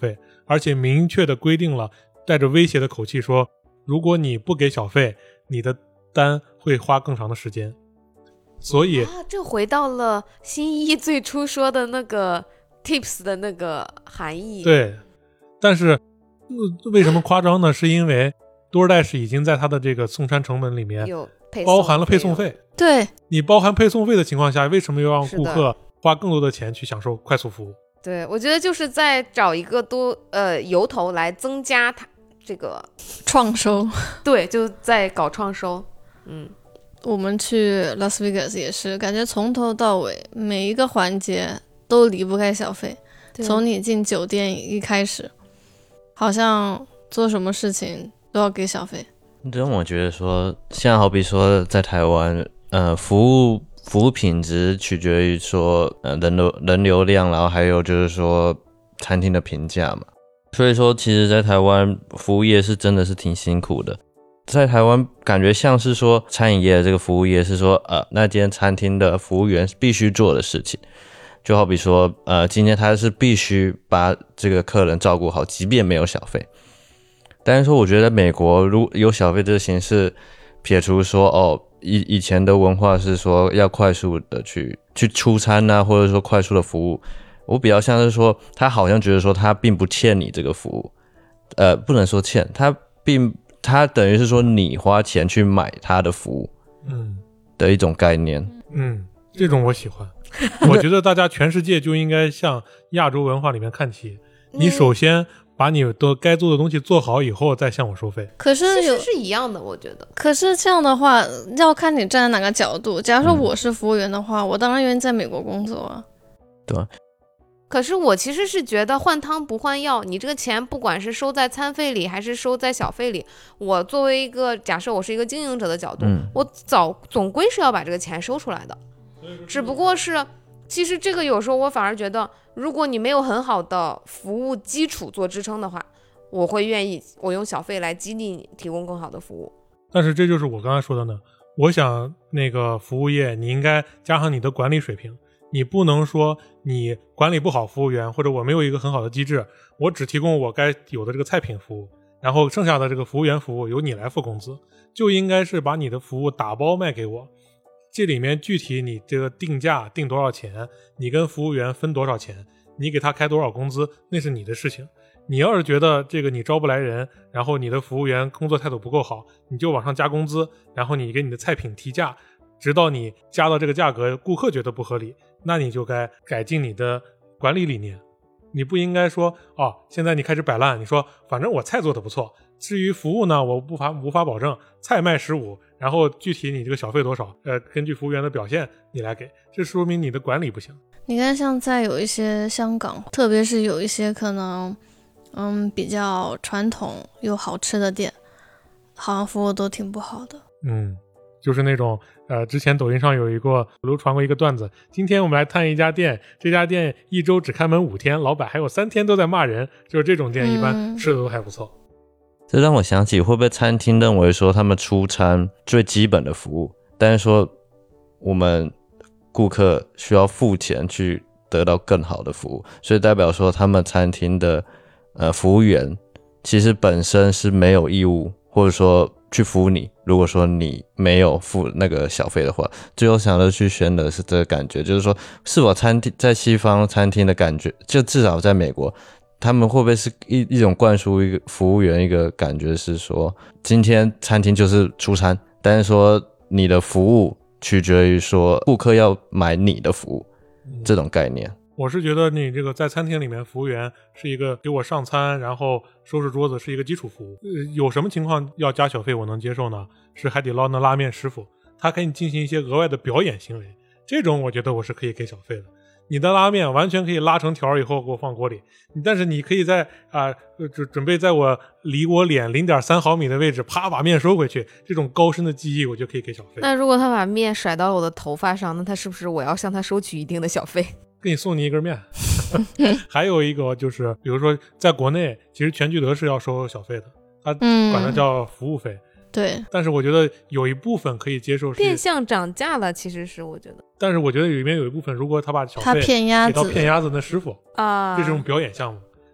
而且明确的规定了，带着威胁的口气说，如果你不给小费，你的单会花更长的时间。所以
这回到了新一最初说的那个 tips 的那个含义。
对，但是为什么夸张呢？是因为DoorDash已经在它的这个送餐成本里面包含了配送费。
对，
你包含配送费的情况下，为什么又让顾客花更多的钱去享受快速服务？
对，我觉得就是在找一个由头来增加它这个
创收。
对，就在搞创收。
我们去拉斯维加斯也是，感觉从头到尾每一个环节都离不开小费，从你进酒店一开始，好像做什么事情都要给小费。
这我觉得说，像好比说在台湾，服务品质取决于说，人流量，然后还有就是说餐厅的评价嘛。所以说，其实在台湾服务业是真的是挺辛苦的。在台湾感觉像是说餐饮业的这个服务业是说，那间餐厅的服务员必须做的事情。就好比说，今天他是必须把这个客人照顾好，即便没有小费。但是说，我觉得美国如果有小费这个形式，撇除说以前的文化是说要快速的去出餐啊，或者说快速的服务，我比较像是说他好像觉得说他并不欠你这个服务，不能说欠，他等于是说你花钱去买他的服务，的一种概念。
这种我喜欢。我觉得大家全世界就应该向亚洲文化里面看齐，你首先把你的该做的东西做好以后再向我收费。
可是
其实是一样的，我觉得。
可是这样的话要看你站在哪个角度。假如说我是服务员的话，我当然愿意在美国工作啊。
对吧？
可是我其实是觉得换汤不换药，你这个钱不管是收在餐费里还是收在小费里，我作为一个假设我是一个经营者的角度，我总归是要把这个钱收出来的。只不过是其实这个有时候我反而觉得，如果你没有很好的服务基础做支撑的话，我会愿意我用小费来激励你提供更好的服务。
但是这就是我刚才说的呢，我想那个服务业你应该加上你的管理水平，你不能说你管理不好服务员，或者我没有一个很好的机制，我只提供我该有的这个菜品服务，然后剩下的这个服务员服务由你来付工资，就应该是把你的服务打包卖给我。这里面具体你这个定价定多少钱，你跟服务员分多少钱，你给他开多少工资，那是你的事情。你要是觉得这个你招不来人，然后你的服务员工作态度不够好，你就往上加工资，然后你给你的菜品提价，直到你加到这个价格顾客觉得不合理，那你就该改进你的管理理念。你不应该说现在你开始摆烂，你说反正我菜做的不错，至于服务呢我无法保证，菜卖15，然后具体你这个小费多少根据服务员的表现你来给，这说明你的管理不行。
你看像在有一些香港，特别是有一些可能比较传统又好吃的店，好像服务都挺不好的。
就是那种之前抖音上有一个流传过一个段子，今天我们来探一家店，这家店一周只开门5天，老板还有3天都在骂人，就是这种店一般吃的都还不错。
这让我想起，会不会餐厅认为说他们出餐最基本的服务，但是说我们顾客需要付钱去得到更好的服务，所以代表说他们餐厅的服务员其实本身是没有义务或者说去服务你，如果说你没有付那个小费的话，最后想要去选的是这个感觉，就是说是否餐厅在西方餐厅的感觉，就至少在美国他们会不会是一种灌输一个服务员一个感觉，是说今天餐厅就是出餐，但是说你的服务取决于说顾客要买你的服务，这种概念。
我是觉得你这个在餐厅里面服务员是一个给我上餐然后收拾桌子是一个基础服务，有什么情况要加小费我能接受呢？是海底捞的拉面师傅，他给你进行一些额外的表演行为，这种我觉得我是可以给小费的。你的拉面完全可以拉成条以后给我放锅里，但是你可以在准备在离我脸 0.3 毫米的位置啪把面收回去，这种高深的技艺我就可以给小费。
那如果他把面甩到我的头发上，那他是不是我要向他收取一定的小费？
给你送你一根面。还有一个就是比如说在国内其实全聚德是要收小费的，他管它叫服务费。
对，
但是我觉得有一部分可以接受，是
变相涨价了，其实是我觉得。
但是我觉得里面有一部分，如果他把小费
他骗鸭子
给到骗鸭子的师傅这是种表演项目，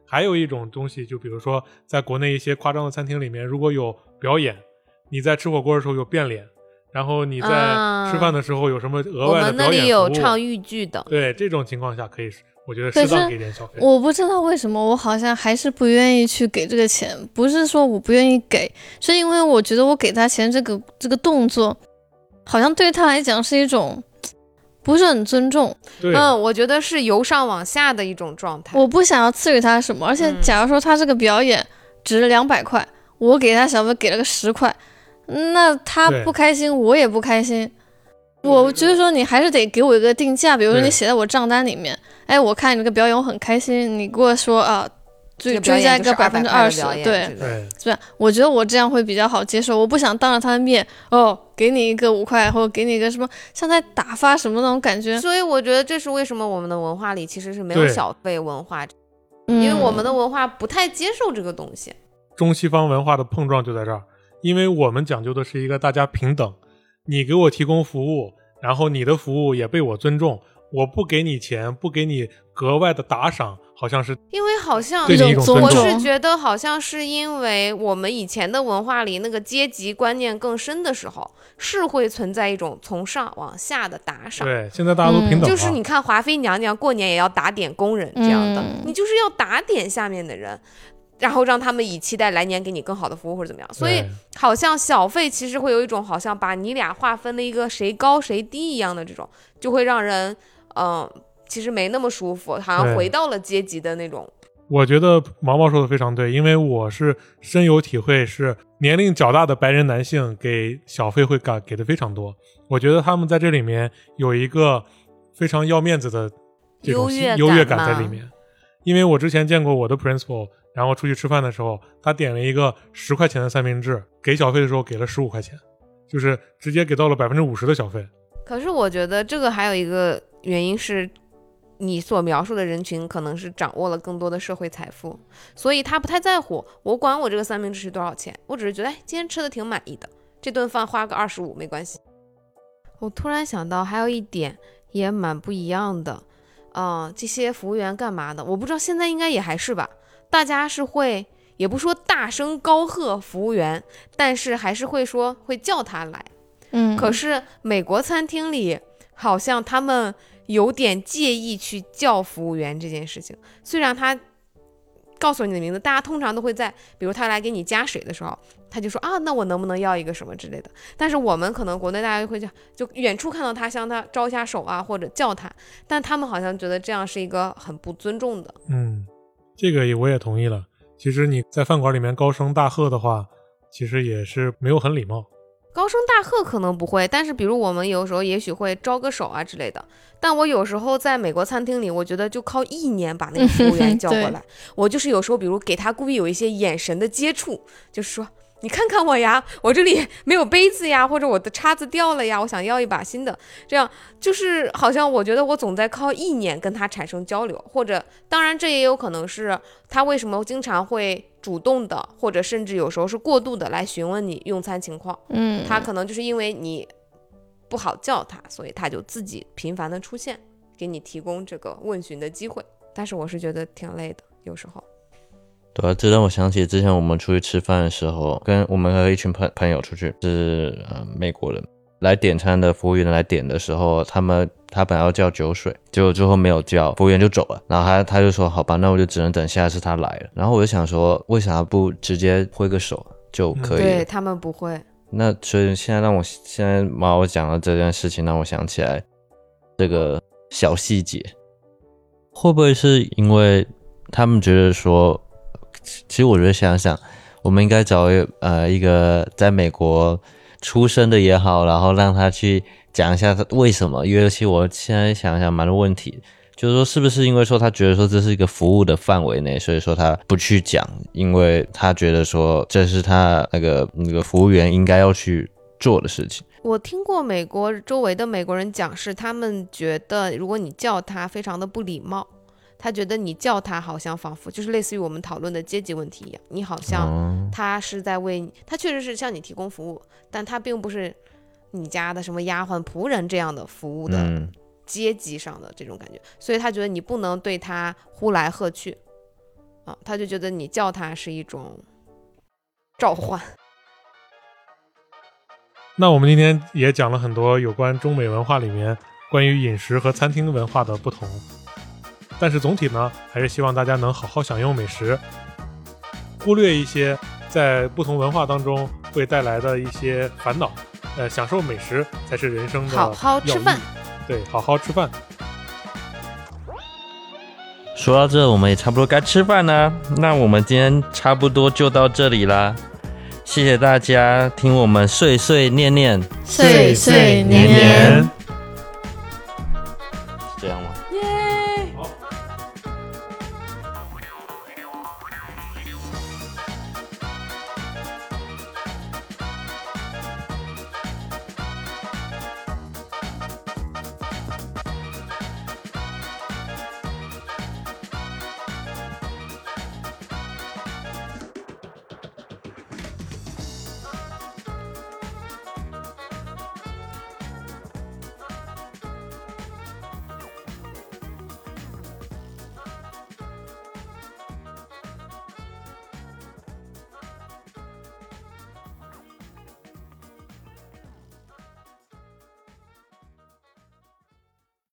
还有一种东西，就比如说在国内一些夸张的餐厅里面，如果有表演，你在吃火锅的时候有变脸，然后你在吃饭的时候有什么额外的表演服务，
我们那里有唱豫剧的。
对，这种情况下可以，我觉得适当给点小费。
我不知道为什么我好像还是不愿意去给这个钱，不是说我不愿意给，是因为我觉得我给他钱这个动作好像对他来讲是一种不是很尊重。
对，
我觉得是由上往下的一种状态。
我不想要赐予他什么，而且假如说他这个表演值200块，我给他小费给了个10块，那他不开心，我也不开心。我觉得说你还是得给我一个定价，比如说你写在我账单里面，哎，我看你这个表演我很开心，你给我说啊，追加一个20%，对，我觉得我这样会比较好接受。我不想当着他的面给你一个5块，或者给你一个什么像在打发什么那种感觉。
所以我觉得这是为什么我们的文化里其实是没有小费文化，因为我们的文化不太接受这个东西。
中西方文化的碰撞就在这儿，因为我们讲究的是一个大家平等，你给我提供服务，然后你的服务也被我尊重，我不给你钱，不给你格外的打赏，好像是
因为好像
对你一种尊重。
我是觉得好像是因为我们以前的文化里那个阶级观念更深的时候，是会存在一种从上往下的打赏。
对，现在大家都平等了，
就是你看华妃娘娘过年也要打点工人这样的，你就是要打点下面的人，然后让他们以期待来年给你更好的服务或者怎么样。所以好像小费其实会有一种好像把你俩划分了一个谁高谁低一样的这种，就会让人其实没那么舒服，好像回到了阶级的那种。
我觉得毛毛说的非常对，因为我是深有体会，是年龄较大的白人男性给小费会给的非常多。我觉得他们在这里面有一个非常要面子的这种优越感在里面。因为我之前见过我的 principal， 然后出去吃饭的时候，他点了一个10块钱的三明治，给小费的时候给了15块钱，就是直接给到了50%的小费。
可是我觉得这个还有一个原因是，你所描述的人群可能是掌握了更多的社会财富，所以他不太在乎我管我这个三明治是多少钱，我只是觉得今天吃的挺满意的，这顿饭花个25没关系。我突然想到还有一点也蛮不一样的，这些服务员干嘛的？我不知道现在应该也还是吧，大家是会也不说大声高喝服务员，但是还是会说会叫他来。可是美国餐厅里好像他们有点介意去叫服务员这件事情，虽然他告诉你的名字，大家通常都会在比如他来给你加水的时候，他就说那我能不能要一个什么之类的，但是我们可能国内大家会就远处看到他向他招一下手啊，或者叫他，但他们好像觉得这样是一个很不尊重的。
这个我也同意了。其实你在饭馆里面高声大喝的话，其实也是没有很礼貌。
高声大喝可能不会，但是比如我们有时候也许会招个手啊之类的。但我有时候在美国餐厅里，我觉得就靠意念把那个服务员叫过来。我就是有时候比如给他故意有一些眼神的接触，就是说你看看我呀，我这里没有杯子呀，或者我的叉子掉了呀，我想要一把新的，这样就是好像我觉得我总在靠意念跟他产生交流，或者当然这也有可能是他为什么经常会主动的，或者甚至有时候是过度的来询问你用餐情况。他可能就是因为你不好叫他，所以他就自己频繁的出现，给你提供这个问询的机会。但是我是觉得挺累的，有时候。
对啊，这让我想起之前我们出去吃饭的时候，我们和一群朋友出去，是美国人来点餐的服务员来点的时候，他本来要叫酒水，结果最后没有叫，服务员就走了，然后他就说好吧，那我就只能等下次他来了。然后我就想说，为啥不直接挥个手就可以了？
对，他们不会。
那所以现在毛讲了这件事情，让我想起来这个小细节，会不会是因为他们觉得说，其实我觉得想想，我们应该找一个在美国出生的也好，然后让他去讲一下他为什么。尤其我现在想想蛮多问题，就是说是不是因为说他觉得说这是一个服务的范围内，所以说他不去讲，因为他觉得说这是他那个服务员应该要去做的事情。
我听过美国周围的美国人讲，是他们觉得如果你叫他非常的不礼貌，他觉得你叫他好像仿佛就是类似于我们讨论的阶级问题一样，你好像他是在为你，他确实是向你提供服务，但他并不是你家的什么丫鬟仆人这样的服务的阶级上的这种感觉，所以他觉得你不能对他呼来喝去。 他就觉得你叫他是一种召唤。
那我们今天也讲了很多有关中美文化里面关于饮食和餐厅文化的不同，但是总体呢，还是希望大家能好好享用美食，忽略一些在不同文化当中会带来的一些烦恼。享受美食才是人生的
好好吃饭。
对，好好吃饭。
说到这，我们也差不多该吃饭了。那我们今天差不多就到这里啦。谢谢大家听我们碎碎念念，
碎碎念念。